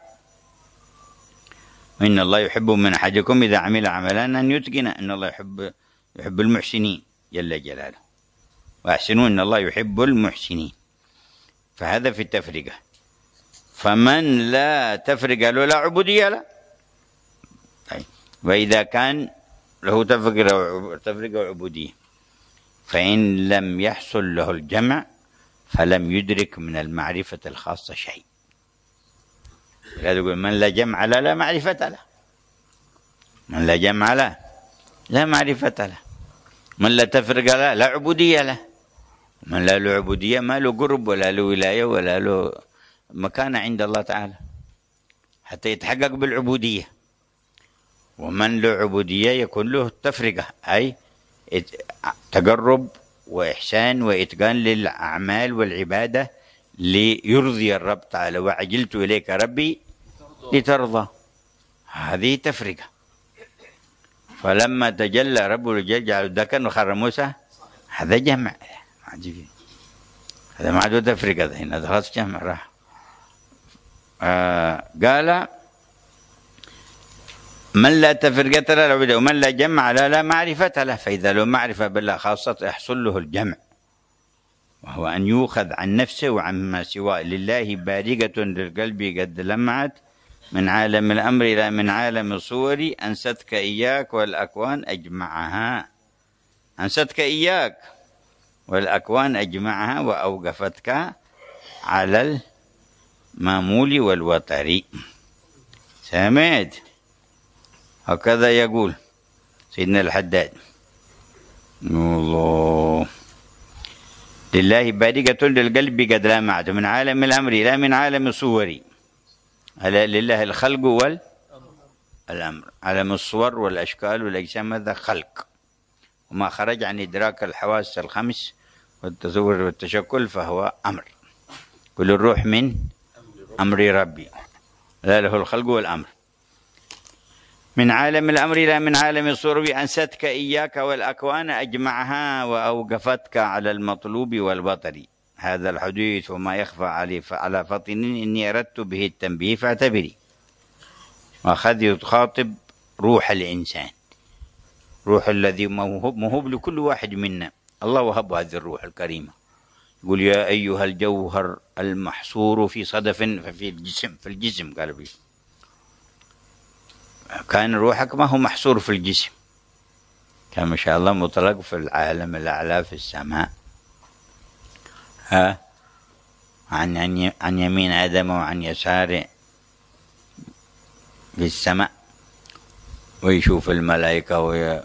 إن الله يحب من أحدكم إذا عمل عملا أن يتقن، إن الله يحب المحسنين جل جلاله، وأحسنوا إن الله يحب المحسنين. فهذا في التفرقة. فمن لا تفرقة له لا عبودية له. طيب. وإذا كان له تفرقة وعبودية، فإن لم يحصل له الجمع فلم يدرك من المعرفة الخاصة شيء. لا يقول من لا جمع له لا معرفة له، من لا جمع له لا معرفة له، من لا تفرقة له لا عبودية له، من لا له عبودية ما له قرب ولا له ولاية ولا له مكانة عند الله تعالى حتى يتحقق بالعبودية. ومن له عبودية يكون له تفرقة، أي تقرب وإحسان وإتقان للأعمال والعبادة ليرضي الرب تعالى، وعجلت إليك ربي لترضى، هذه تفرقة. فلما تجلى رب الجل جعل ذكر وخر موسى، هذا جمع، هذا ما عاد تفرقة، هنا خلاص جمع راح. قال من لا تفرقة له العبودية، ومن لا جمع لا معرفة له. فإذا له معرفة بالله خاصة يحصل له الجمع، وهو أن يؤخذ عن نفسه وعما سواه. لله بارقة للقلب قد لمعت، من عالم الأمر إلى من عالم الصور، أنستك إياك والأكوان أجمعها. أنستك إياك والأكوان أجمعها، وأوقفتك على المامول والوتر. سمعت؟ هكذا يقول سيدنا الحداد. الله. لله بارقة للقلب قد لمعت، من عالم الأمر إلى من عالم الصور. لله الخلق والأمر. عالم الصور والأشكال والأجسام هذا خلق، وما خرج عن إدراك الحواس الخمس والتصور والتشكل فهو أمر. كل الروح من أمر ربي، لا له الخلق والأمر. من عالم الأمر إلى من عالم الصور، أنستك إياك والأكوان أجمعها، وأوقفتك على المطلوب والبطر. هذا الحديث وما يخفى على فطن إني أردت به التنبيه فاعتبري. وأخذ يخاطب روح الإنسان، روح الذي موهوب لكل واحد منا، الله وهب هذه الروح الكريمة. يقول يا أيها الجوهر المحصور في صدف في الجسم قال بي. كان روحك ما هو محصور في الجسم، كان ما شاء الله مطلق في العالم الأعلى في السماء. عن يمين آدم وعن يساره في السماء، ويشوف الملائكة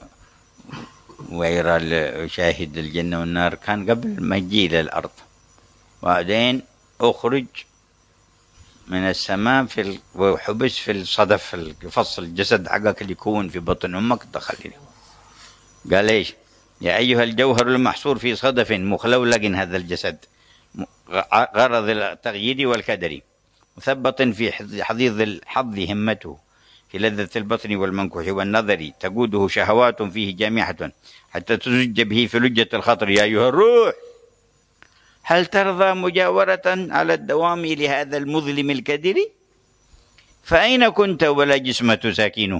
ويرى يشاهد الجنة والنار. كان قبل ما يجي إلى الأرض، وبعدين أخرج من السماء وحبس في الصدف، في فصل الجسد حقك اللي يكون في بطن أمك دخل إليه. قال إيش؟ يا أيها الجوهر المحصور في صدف مخلولق هذا الجسد، غرض التغيير والكدر، مثبط في حضيض الحظ همته، في لذة البطن والمنكوح والنظر، تقوده شهوات فيه جامحة حتى تزج به في لجة الخطر. يا أيها الروح هل ترضى مجاورة على الدوام لهذا المظلم الكدر؟ فأين كنت ولا جسم تساكنه؟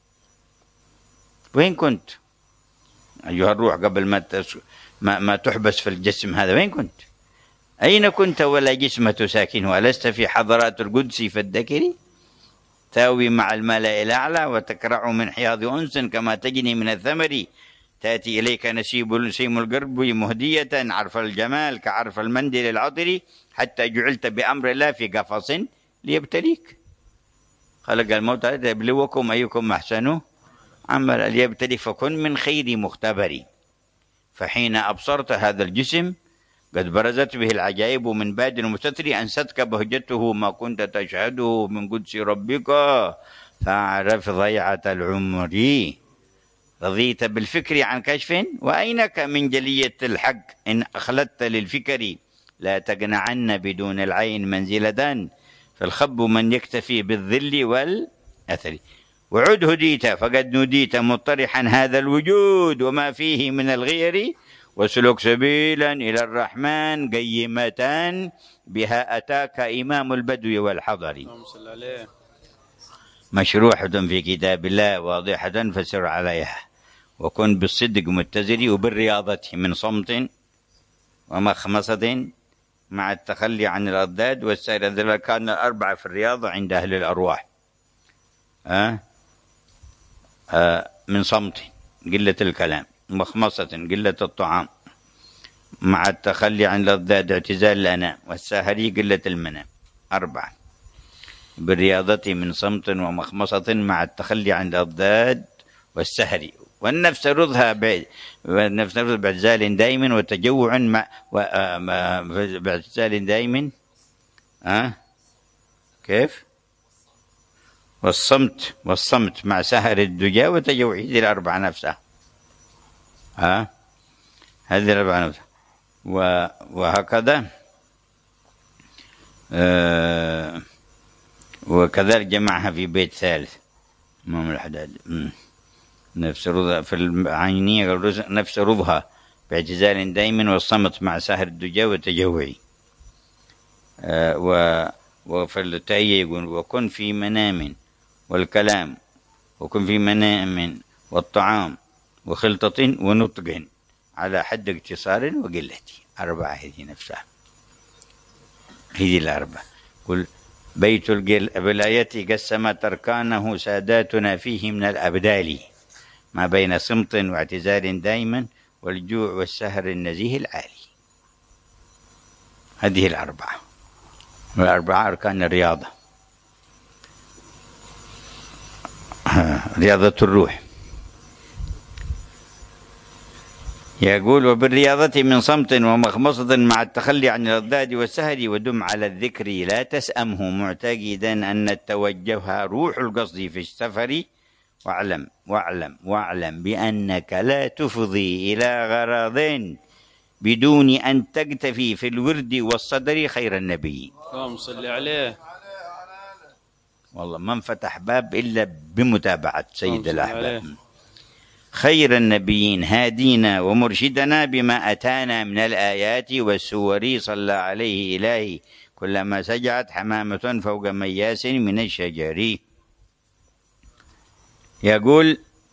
وين كنت أيها الروح قبل ما تحبس في الجسم هذا؟ وين كنت؟ أين كنت ولا جسم تساكنه؟ ألست في حضرات القدس فالذكر؟ تاوي مع الملأ الأعلى وتكرع من حياض أنس كما تجني من الثمر، تأتي إليك نسيم القرب مهدية عرف الجمال كعرف المندل العطر، حتى جعلت بأمر الله في قفص ليبتليك. خلق الموت ليبلوكم أيكم أحسن عمل ليبتليك، فكن من خير مختبر. فحين أبصرت هذا الجسم قد برزت به العجائب من باد مستتر، أنستك بهجته ما كنت تشهده من قدس ربك، فاعرف ضيعة العمر. رضيت بالفكر عن كشف، وأينك من جلية الحق إن أخلدت للفكر. لا تقنعن بدون العين منزلة، فالخب من يكتفي بالظل والأثر. وعد هديت فقد نديت مطرحا هذا الوجود وما فيه من الغير، وسلك سبيلا إلى الرحمن قيمة، بها أتاك إمام البدو والحضر. مشروحة في كتاب الله واضحة فسر عليها، وكن بالصدق متزري، وبالرياضة من صمت ومخمصة مع التخلي عن الأضداد والسير. هذول كان الأربعة في الرياضة عند أهل الأرواح. من صمت قلة الكلام، مخمصة قلة الطعام، مع التخلي عن الأضداد اعتزال الأنام، والساهري قلة المنام. أربعة. بالرياضة من صمت ومخمصة مع التخلي عن الأضداد والسهري. والنفس رضها باعتزال دائم وتجوع باعتزال دائم. كيف؟ والصمت مع سهر الدجى وتجوع. هذه الأربعة نفسها. هذه الأربعة نفسها. وهكذا وكذلك جمعها في بيت ثالث إمام الحداد. نفس رضها في العينية، نفس رضها باعتزال دائم والصمت مع سهر الدجى وتجوعي. وفي التأيي يقول وكن في منام والكلام وكن في منام والطعام وخلطة ونطق على حد اقتصار وقلة. 4 هذه نفسها، هذه الأربعة. قل بيت الولاية قسمت أركانه ساداتنا فيه من الأبدال، ما بين صمت واعتزال دائما والجوع والسهر النزيه العالي. هذه الأربعة، والأربعة أركان الرياضة، رياضة الروح. يقول وبالرياضة من صمت ومخمصة مع التخلي عن الأضداد والسهر، ودم على الذكر لا تسأمه معتقدا أن التوجه روح القصد في السفر، واعلم بأنك لا تفضي إلى غرض بدون أن تكتفي في الورد والصدر خير النبي. اللهم صل عليه. والله ما انفتح باب إلا بمتابعة سيد الأحباب. خير النبيين هادينا ومرشدنا بما أتانا من الآيات والسور، صلى عليه إلهي كلما سجعت حمامة فوق مياس من الشجر. يقول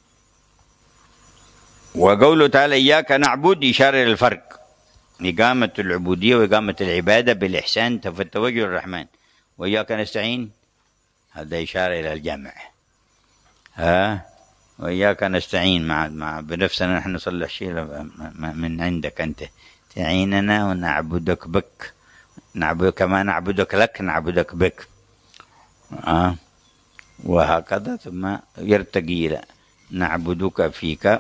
وقوله تعالى إياك نعبد إشارة للفرق، إقامة العبودية وإقامة العبادة بالإحسان في التوجه الرحمن، وإياك نستعين هذا إشارة إلى الجمع. وإياك نستعين مع بنفسنا، نحن نصلح شيء من عندك أنت تعيننا ونعبدك بك، نعبد كما نعبدك لك نعبدك بك. وهكذا ثم يرتقي إلى نعبدك فيك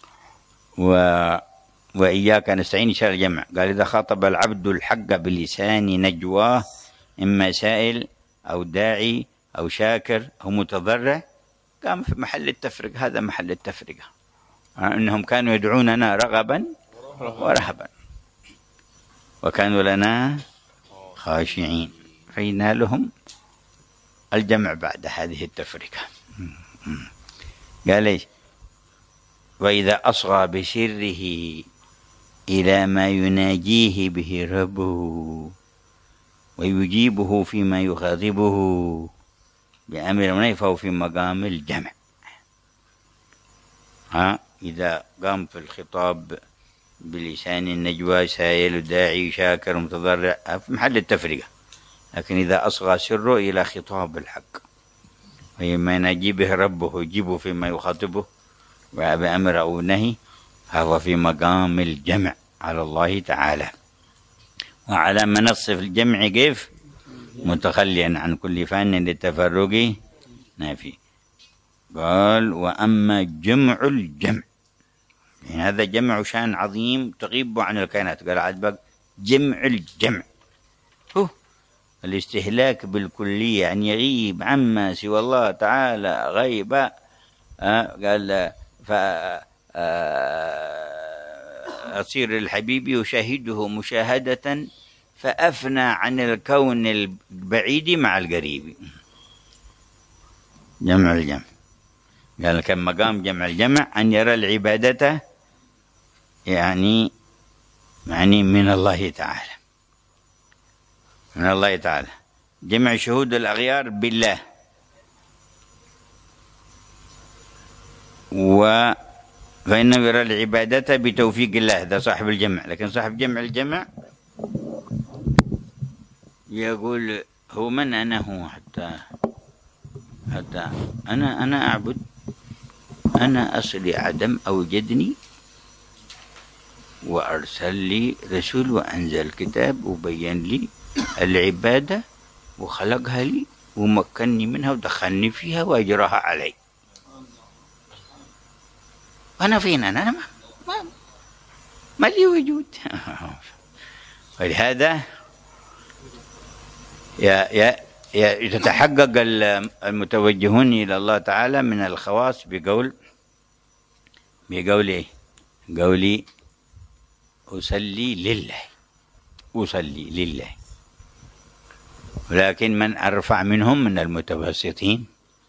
وإياك نستعين إشارة الجمع. قال إذا خاطب العبد الحق بلسان نجواه، إما سائل أو داعي أو شاكر أو متضرع، قام في محل التفرقة. هذا محل التفرقة، إنهم كانوا يدعوننا رغبا ورهبا وكانوا لنا خاشعين، فينالهم الجمع بعد هذه التفرقة. قال إيش؟ وإذا أصغى بسره إلى ما يناجيه به ربه ويجيبه فيما يخاطبه بأمر منه، فهو في مقام الجمع. إذا قام في الخطاب بلسان النجوى سائل داعي شاكر متضرع في محل التفرقة. لكن إذا أصغى سره إلى خطاب الحق وما يناجي به ربه يجيبه فيما يخاطبه بأمر أو نهي، هو في مقام الجمع على الله تعالى. وعلى منصف الجمع كيف؟ متخليا عن كل فن للتفرق نافي. قال وأما جمع الجمع، يعني هذا جمع شان عظيم تغيب عن الكائنات. قال عجبك جمع الجمع هو الاستهلاك بالكلية، يعني يغيب عما سوى الله تعالى غيبا. قال أصير الحبيب يشاهده مشاهدة فأفنى عن الكون البعيد مع القريب. جمع الجمع قال كم مقام جمع الجمع أن يرى العبادة يعني من الله تعالى، من الله تعالى. جمع شهود الأغيار بالله، فإنه يرى العبادة بتوفيق الله، هذا صاحب الجمع. لكن صاحب جمع الجمع يقول هو من أنا، هو حتى أنا أعبد، أنا أصلي عدم أوجدني وأرسل لي رسول وأنزل كتاب وبين لي العبادة وخلقها لي ومكنني منها ودخلني فيها وأجراها علي. أنا فين؟ أنا ما لي وجود. ولهذا يتحقق المتوجهون إلى الله تعالى من الخواص بقولي أصلي لله. ولكن من أرفع منهم من المتوسطين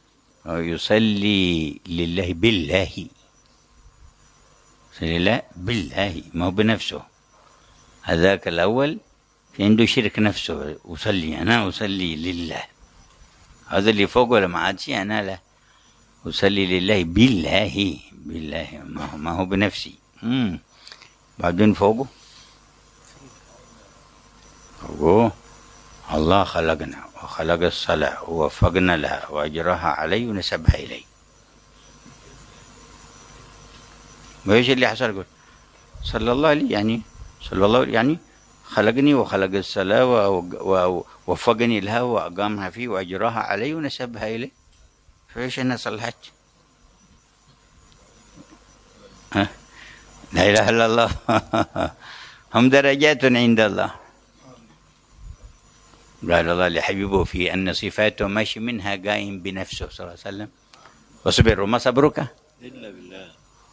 يصلي لله بالله، لا بالله ما هو بنفسه. هذاك الأول في عنده شرك نفسه، أنا أصلي لله. هذا اللي فوق ولا ما عاد شيء أنا له. أصلي لله بالله ما هو بنفسي. بعدين فوقه الله خلقنا وخلق الصلاة ووفقنا لها وأجراها علي ونسبها إلي. وإيش اللي حصل؟ يقول صلى الله عليه، يعني صلى الله يعني خلقني وخلق الصلاة ووفقني لها وأقامها فيه وأجراها علي ونسبها إلي. فإيش أنا صلحت؟ لا إله إلا الله. هم درجات عند الله. قال الله لحبيبه في أن صفاته ماشي منها قايم بنفسه صلى الله عليه وسلم. واصبر وما صبرك إلا بالله.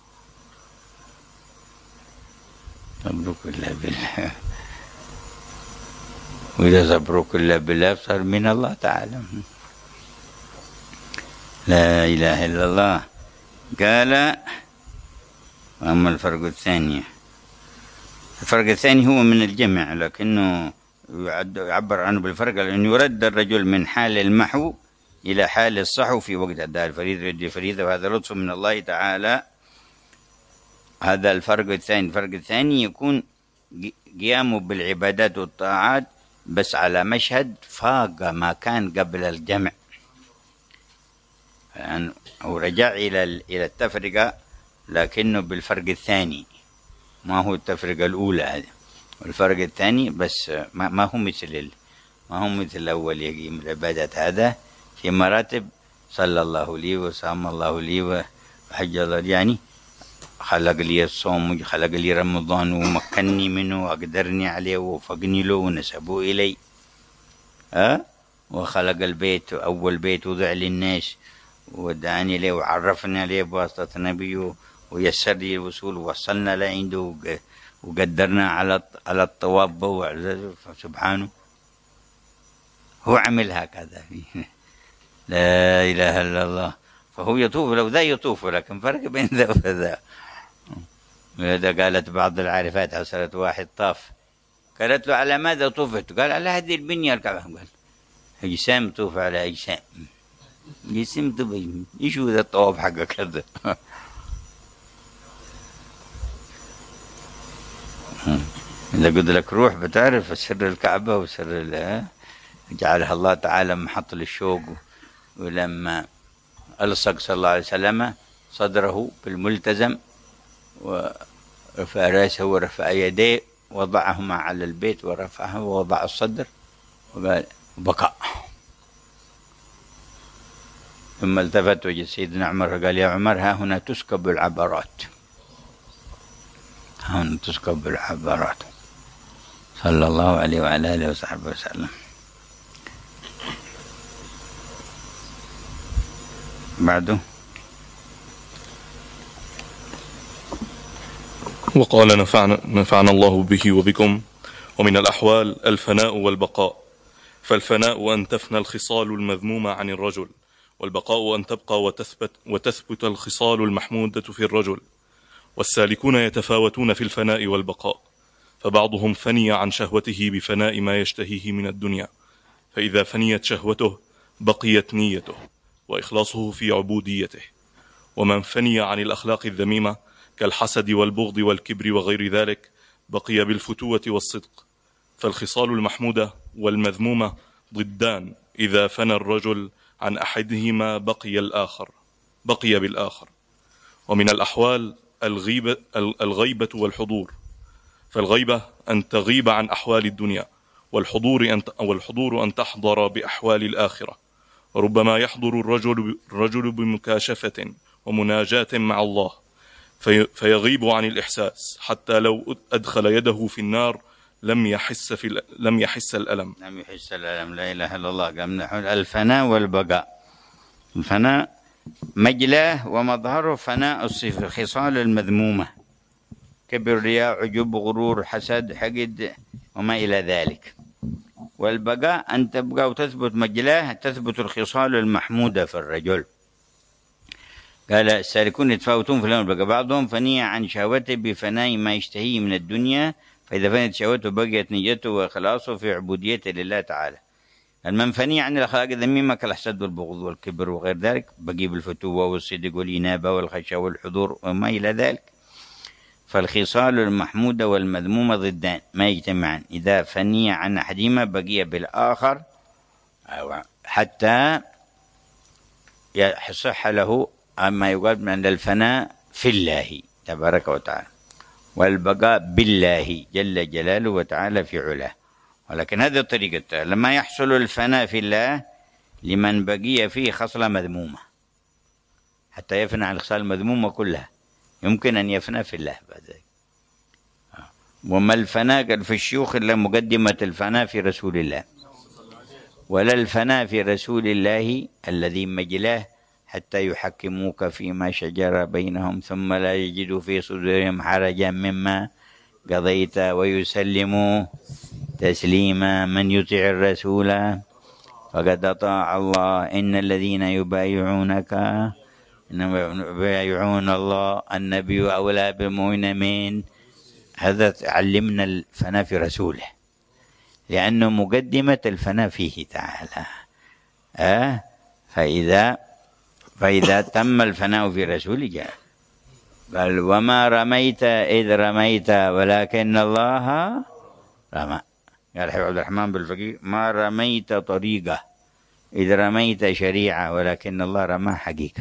صبرك إلا بالله. وإذا صبرك إلا بالله صار من الله تعالى. لا إله إلا الله. قال وأما الفرق الثاني، الفرق الثاني هو من الجمع، لكنه يعبر عنه بالفرق لأنه يرد الرجل من حال المحو إلى حال الصحو في وقت أداء الفريضة يؤدي فريضة، وهذا لطف من الله تعالى. هذا الفرق الثاني. الفرق الثاني يكون قيامه بالعبادات والطاعات بس على مشهد فاق ما كان قبل الجمع، يعني أو رجع إلى التفرقة، لكنه بالفرق الثاني، ما هو التفرقة الأولى هذه. والفرق الثاني بس ما هو مثل الأول. يقيم العبادات هذا في مراتب، صلى الله لي وصام الله لي وحج الله، يعني خلق لي الصوم وخلق لي رمضان ومكنني منه وأقدرني عليه ووفقني له ونسبه إلي. وخلق البيت، أول بيت وضع للناس ودعاني له وعرفنا عليه بواسطة نبيه ويسر لي الوصول ووصلنا لعنده وقدرنا على الطواف سبحانه. هو عمل هكذا. لا إله إلا الله. فهو يطوف، لو ذا يطوف، لكن فرق بين ذا وذا. ولذا قالت بعض العارفات حصلت واحد طاف، قالت له على ماذا طفت؟ قال على هذه البنية الكعبة. قال أجسام طوف على أجسام. جسم طبي، إيش هو ذا الطواف حقك هذا؟ إذا قلت لك روح بتعرف سر الكعبة وسر جعلها الله تعالى محط للشوق. ولما ألصق صلى الله عليه وسلم صدره بالملتزم ورفع رأسه ورفع يديه، وضعهما على البيت ورفعه ووضع الصدر وقال بكى. ثم التفت وجه سيدنا عمر قال يا عمر ها هنا تسكب العبرات، ها هنا تسكب العبرات، صلى الله عليه وعلى آله وصحبه وسلم. بعده وقال نفعنا الله به وبكم. ومن الأحوال الفناء والبقاء. فالفناء أن تفنى الخصال المذمومة عن الرجل، والبقاء أن تبقى وتثبت الخصال المحمودة في الرجل. والسالكون يتفاوتون في الفناء والبقاء، فبعضهم فني عن شهوته بفناء ما يشتهيه من الدنيا، فإذا فنيت شهوته بقيت نيته وإخلاصه في عبوديته. ومن فني عن الأخلاق الذميمة كالحسد والبغض والكبر وغير ذلك بقي بالفتوة والصدق. فالخصال المحمودة والمذمومة ضدان، إذا فنى الرجل عن أحدهما بقي بالآخر. ومن الأحوال الغيبة والحضور. فالغيبة أن تغيب عن أحوال الدنيا، والحضور أن تحضر بأحوال الآخرة. وربما يحضر الرجل بمكاشفة ومناجاة مع الله فيغيب عن الإحساس، حتى لو أدخل يده في النار لم يحس الألم. لا إله إلا الله. الفناء والبقاء. الفناء مجلاه ومظهره فناء الخصال المذمومة كبرياء عجب غرور حسد حقد وما إلى ذلك. والبقاء أن تبقى وتثبت مجلاه، تثبت الخصال المحمودة في الرجل. قال السالكون يتفاوتون في الأمر، بقى بعضهم فني عن شهوته بفناء ما يشتهيه من الدنيا، فإذا فنت شهوته بقيت نيته وإخلاصه في عبوديته لله تعالى. المنفني عن الأخلاق الذميمة كالحسد والبغض والكبر وغير ذلك، بقي بالفتوة والصدق والإنابة والخشية والحضور وما إلى ذلك. فالخصال المحمودة والمذمومة ضدان ما يجتمعان، إذا فني عن أحدهما بقي بالآخر حتى يصح له ما يقال من الفناء في الله تبارك وتعالى والبقاء بالله جل جلاله وتعالى في علاه. ولكن هذه الطريقة لما يحصل الفناء في الله لمن بقي فيه خصلة مذمومة حتى يفنى عن الخصال المذمومة كلها، يمكن أن يفنى في الله بعد ذلك. وما الفناء في الشيوخ إلا مقدمة الفناء في رسول الله، ولا الفناء في رسول الله الذي مجلاه حتى يحكموك فيما شجر بينهم ثم لا يجدوا في صدورهم حرجا مما قضيت ويسلموا تسليما. من يطع الرسول فقد أطاع الله، إن الذين يبايعونك إنما يبايعون الله، النبي أولى بالمؤمنين من. هذا علمنا الفناء في رسوله لأنه مقدمة الفناء فيه تعالى. فإذا تم الفناء في رسوله جاء قال وما رميت إذ رميت ولكن الله رمى. قال حبيب عبد الرحمن بالفقيه ما رميت طريقة إذ رميت شريعة ولكن الله رمى حقيقة.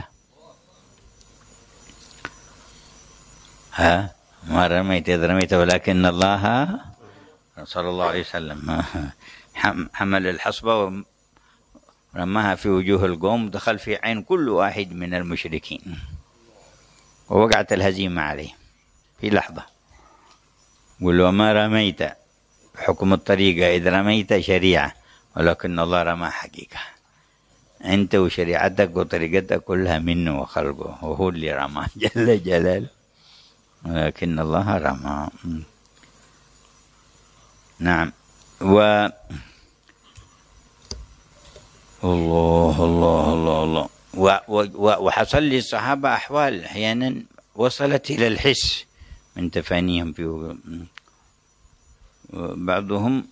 ما رميت إذ رميت ولكن الله صلى الله عليه وسلم حمل الحصبة ورماها في وجوه القوم، دخل في عين كل واحد من المشركين ووقعت الهزيمة عليه في لحظة. قل وما رميت حكم الطريقة إذ رميت شريعة ولكن الله رمى حقيقة. أنت وشريعتك وطريقتك كلها منه وخلقه، وهو اللي رمى جل جلاله ولكن الله رمى. نعم. الله الله الله الله. وحصل للصحابة أحوال أحيانا وصلت إلى الحس من تفانيهم فيه. بعضهم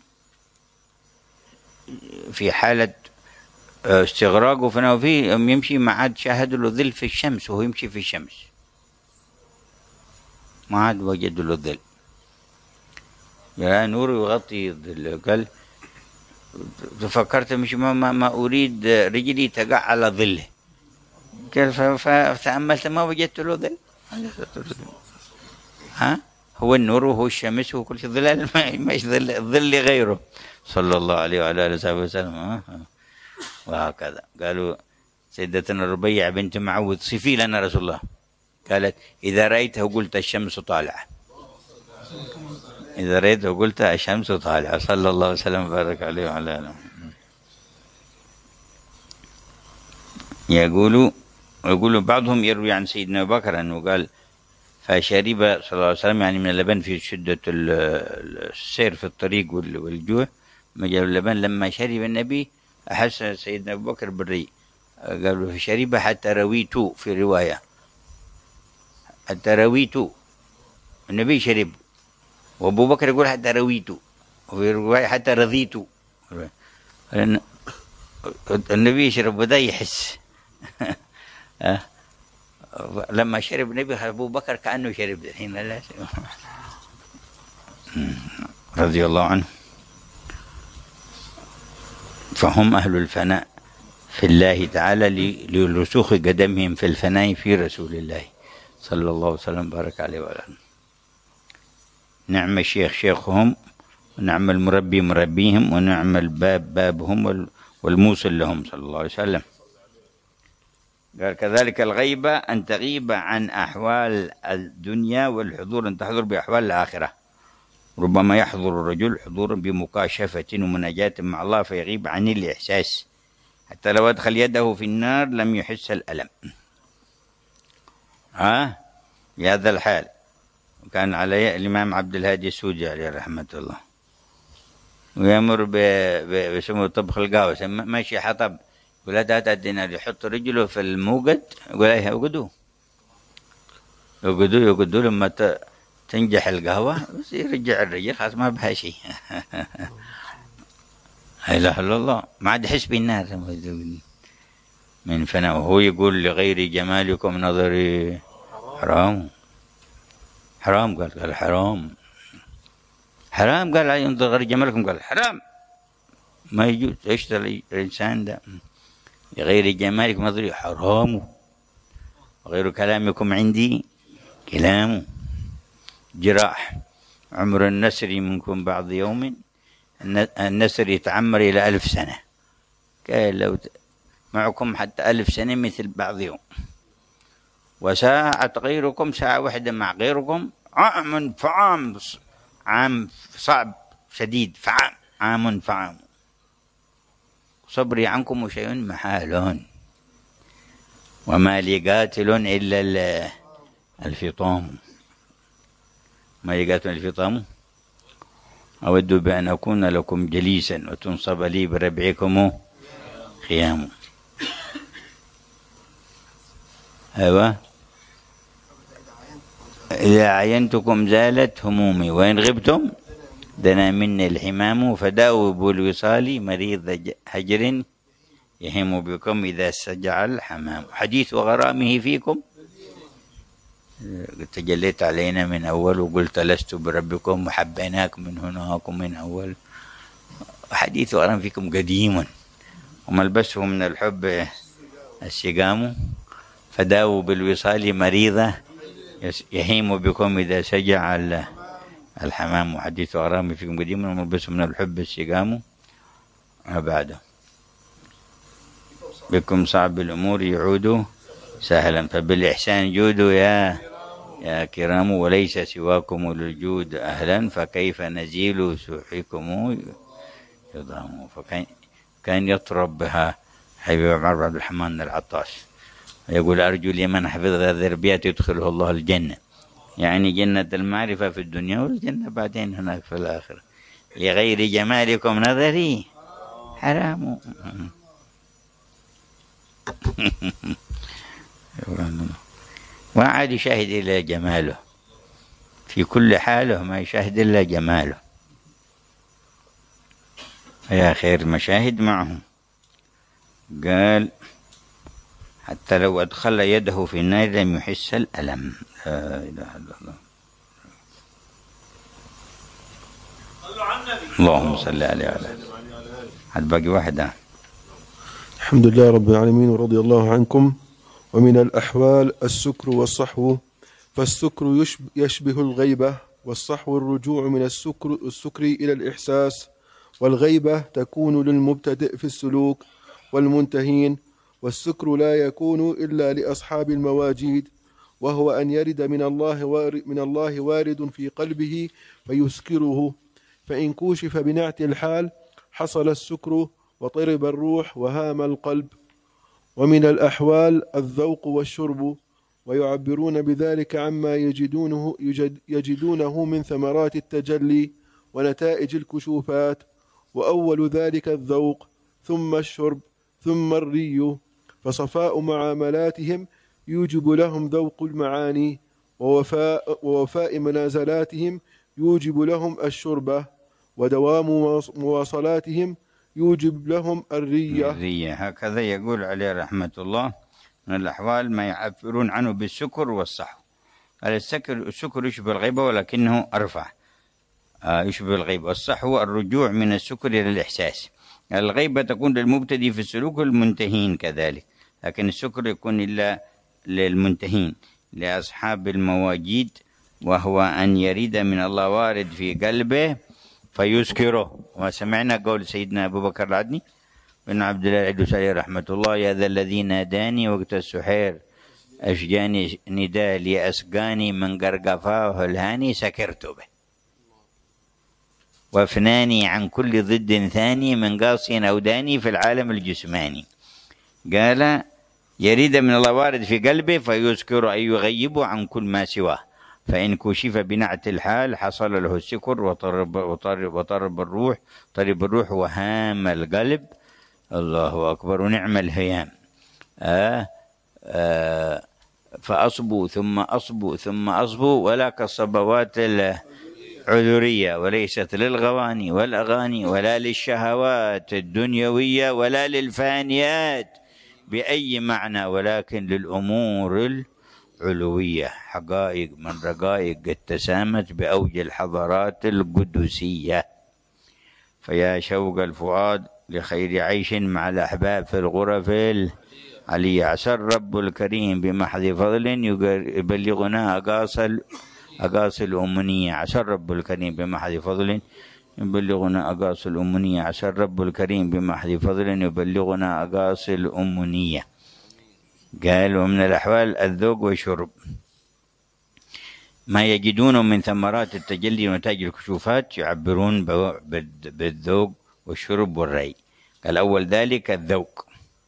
في حالة استغراق وفناء فيه يمشي ما عاد شاهد له ظل في الشمس وهو يمشي في الشمس، ما عاد وجد له ظل، يا نور يغطي الظل. قال فكرت مش ما أريد رجلي تقع على ظله، قال فتأملت ما وجدت له ظل. هو النور وهو الشمس وهو كل شيء، ظلال ما ظل غيره صلى الله عليه وعلى آله وصحبه وسلم. وهكذا قالوا سيدتنا ربيع بنت معوذ صفي لنا رسول الله، قالت إذا رأيته قلت الشمس طالعة، إذا رأيته قلت الشمس طالعة صلى الله عليه وسلم وبارك عليه وعلى آله. يقول بعضهم يروي عن سيدنا أبو بكر أنه قال فشرب صلى الله عليه وسلم يعني من اللبن في شدة السير في الطريق والجوع، مجال اللبن لما شرب النبي أحس سيدنا أبو بكر بالري، قالوا فشرب حتى رويت، في رواية حتى رويت، النبي شرب وأبو بكر يقول حتى رويت، وفي رواية حتى رضيت. النبي يشرب وده يحس لما شرب النبي أبو بكر كأنه شرب الحين رضي الله عنه. فهم أهل الفناء في الله تعالى لرسوخ قدمهم في الفناء في رسول الله صلى الله عليه وسلم بارك عليه وعلى. نعم الشيخ شيخهم، ونعم المربي مربيهم، ونعم الباب بابهم والموصل لهم صلى الله عليه وسلم. قال كذلك الغيبة أن تغيب عن أحوال الدنيا، والحضور أن تحضر بأحوال الآخرة. ربما يحضر الرجل حضورا بمكاشفة ومناجاة مع الله فيغيب عن الإحساس، حتى لو أدخل يده في النار لم يحس الألم. بهذا الحال كان على الإمام عبد الهادي السوجي عليه رحمة الله، ويمر بسمو طبخ القهوة ماشي حطب، يقول هذا الدينار يحط رجله في الموقد، يقول ايه يوقدوا لما تنجح القهوة بس يرجع الرجل خلاص ما بها شيء. لا إله إلا الله، ما عاد يحس بالناس من فناء. وهو يقول لغير جمالكم نظري حرام. حرام قال حرام. حرام قال ينظر غير جمالكم، قال حرام، ما يجوز. ايش الإنسان ده؟ لغير جمالكم نظري حرام، وغير كلامكم عندي كلام. جراح عمر النسر منكم بعض يوم، النسر يتعمر إلى 1000 سنة. قال لو معكم حتى 1000 سنة مثل بعض يوم، وساعة غيركم ساعة واحدة مع غيركم عام فعام، عام صعب شديد، فعام عام فعام. صبري عنكم شيء محال، وما لي قاتل إلا الفطام. ما لي قاتل الفطام. أود بأن أكون لكم جليسا وتنصب لي بربعكم خيام. أيوة. إذا عينتكم زالت همومي، وإن غبتم دنا مني الحمام. فداووا الوصال مريض هجر يهم بكم إذا سجع الحمام. حديث غرامه فيكم تجليت علينا من أول، وقلت لست بربكم وحبيناكم من هناكم من أول. حديث غرام فيكم قديم، وملبسه من الحب السقام. فداووا بالوصال مريضة يهيم بكم إذا سجع الحمام. وحديث غرام فيكم قديم، وملبسه من الحب السقام. بعده بكم صعب الأمور يعود سهلا، فبالإحسان جودوا يا كرام، وليس سواكم للجود أهلا. فكيف نزيل سوحكم يضام. فكان يطرب بها حبيب عمر عبد الرحمن العطاش، يقول أرجو لمن حفظ هذه الأبيات يدخله الله الجنة، يعني جنة المعرفة في الدنيا، والجنة بعدين هناك في الآخرة. لغير جمالكم نظري حرام. ما عاد يشاهد إلا جماله في كل حاله، ما يشاهد إلا جماله. يا خير مشاهد معهم. قال حتى لو أدخل يده في النار لم يحس الألم. لا إله إلا الله. اللهم صل عليه وعلى آله. حد باقي واحدة. الحمد لله رب العالمين ورضي الله عنكم. ومن الأحوال السكر والصحو. فالسكر يشبه الغيبة، والصحو الرجوع من السكر إلى الإحساس. والغيبة تكون للمبتدئ في السلوك والمنتهين. والسكر لا يكون إلا لأصحاب المواجيد، وهو أن يرد من الله وارد في قلبه فيسكره، فإن كوشف بنعت الحال حصل السكر وطرب الروح وهام القلب. ومن الأحوال الذوق والشرب، ويعبرون بذلك عما يجدونه من ثمرات التجلي ونتائج الكشوفات. وأول ذلك الذوق، ثم الشرب، ثم الري. فصفاء معاملاتهم يوجب لهم ذوق المعاني، ووفاء منازلاتهم يوجب لهم الشربة، ودوام مواصلاتهم يوجب لهم الرية. هكذا يقول عليه رحمة الله. من الأحوال ما يعبرون عنه بالسكر والصحو. السكر يشبه الغيبة ولكنه أرفع، يشبه الغيبة. والصحو الرجوع من السكر إلى الإحساس. الغيبة تكون للمبتدئ في السلوك والمنتهين كذلك، لكن السكر يكون إلا للمنتهين لأصحاب المواجيد، وهو أن يريد من الله وارد في قلبه فيسكره. وسمعنا قول سيدنا أبو بكر العدني بن عبد الله العدوس عليه رحمة الله: يا ذا الذي ناداني وقت السحير أشجاني نداء لأسقاني من قرقفاه الهاني سكرت به، وافناني عن كل ضد ثاني من قاص أوداني في العالم الجسماني. قال يريد من الله وارد في قلبه فيسكر، أي يغيب عن كل ما سواه. فإن كشف بنعت الحال حصل له السكر وطرب الروح، طرب الروح وهام القلب. الله أكبر. ونعم الهيام. فأصبوا ثم أصبوا ثم أصبوا، ولا كالصبوات عذرية، وليست للغواني والأغاني ولا للشهوات الدنيوية ولا للفانيات بأي معنى، ولكن للأمور العلوية، حقائق من رقائق قد تسامت بأوج الحضارات القدسية. فيا شوق الفؤاد لخير عيش مع الأحباب في الغرف العلية، عسى الرب الكريم بمحض فضل يبلغنا أقاصي الأمنية. عسى الرب الكريم بمحض فضل يبلغنا أقاصي الأمنية. عسى الرب الكريم بمحض فضل يبلغنا أقاصي الأمنية. قال: ومن الأحوال الذوق والشرب، ما يجدون من ثمرات التجلي ونتائج الكشوفات يعبرون بالذوق والشرب والري. قال: أول ذلك الذوق.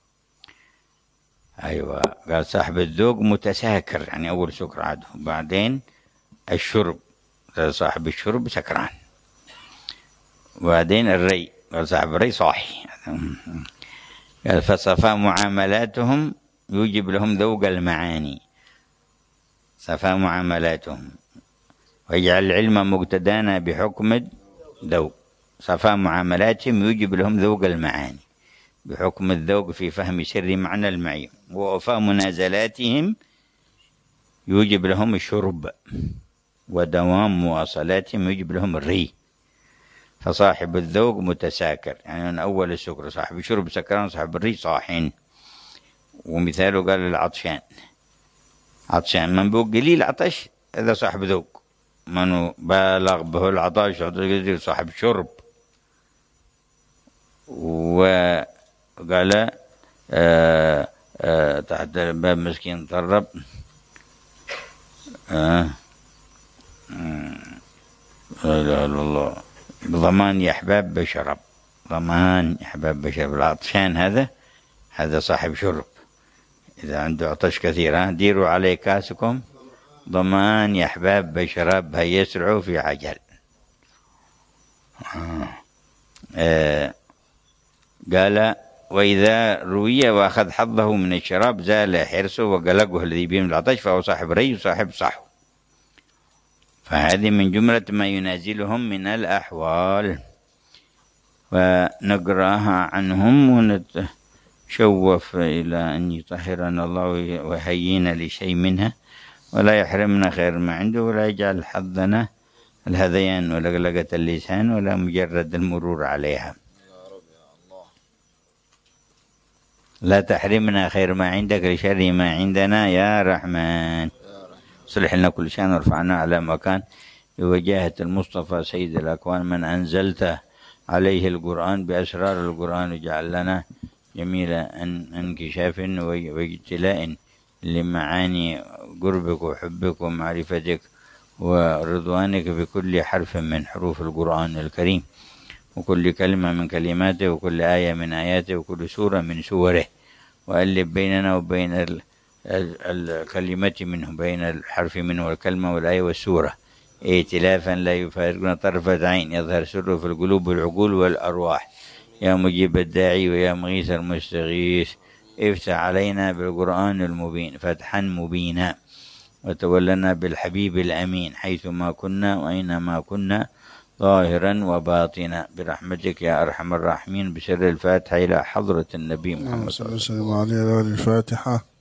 أيوة، قال صاحب الذوق متساكر، يعني أول سكر عاده. بعدين الشرب، صاحب الشرب سكران. وبعدين الري، قال صاحب الري صاحي. قال: فصفاء معاملاتهم يوجب لهم ذوق المعاني. صفاء معاملاتهم ويجعل العلم مقتدانا بحكم الذوق. صفاء معاملاتهم يوجب لهم ذوق المعاني بحكم الذوق في فهم سر معنى المعين. ووفاء منازلاتهم يوجب لهم الشرب، ودوام مواصلاتهم يوجب لهم الري. فصاحب الذوق متساكر، يعني من أول السكر. صاحب الشرب سكران، صاحب الري صاحين. ومثاله قال العطشان، عطشان من بوق قليل عطش هذا صاحب ذوق، من بالغ به العطش صاحب شرب. وقال تحت الباب مسكين طرب، لا إله إلا الله، بضمان يا أحباب بشرب، ضمان يا أحباب بشرب. العطشان هذا صاحب شرب، إذا عنده عطش كثير ديروا عليه كاسكم ضمان يا أحباب بشرب، هيسرعوا في عجل. قال: وإذا روي وأخذ حظه من الشراب زال حرصه وقلقه الذي به من العطش، فهو صاحب ري وصاحب صحو. فهذه من جملة ما ينازلهم من الأحوال، ونقراها عنهم ونتشوف إلى أن يطهرنا الله ويهينا لشيء منها، ولا يحرمنا خير ما عنده، ولا يجعل حظنا الهذيان ولقلقة اللسان ولا مجرد المرور عليها. لا تحرمنا خير ما عندك لشر ما عندنا يا رحمن. صلح لنا كل شأن ورفعنا على مكان بوجاهة المصطفى سيد الأكوان، من أنزلت عليه القرآن بأسرار القرآن، وجعل لنا جميل انكشاف واجتلاء لمعاني قربك وحبك ومعرفتك ورضوانك بكل حرف من حروف القرآن الكريم، وكل كلمة من كلماته، وكل آية من آياته، وكل سورة من سوره. وألف بيننا وبين الكلمة منه، بين الحرف منه والكلمة والآية والسورة، ائتلافا لا يفارقنا طرفة عين، يظهر سره في القلوب والعقول والأرواح. يا مجيب الداعي ويا مغيث المستغيث، افتح علينا بالقرآن المبين فتحا مبينا، وتولنا بالحبيب الأمين حيثما كنا وأينما كنا، ظاهرا وباطنا، برحمتك يا أرحم الراحمين. بسر الفاتحة إلى حضرة النبي محمد صلى الله عليه وسلم. الفاتحة.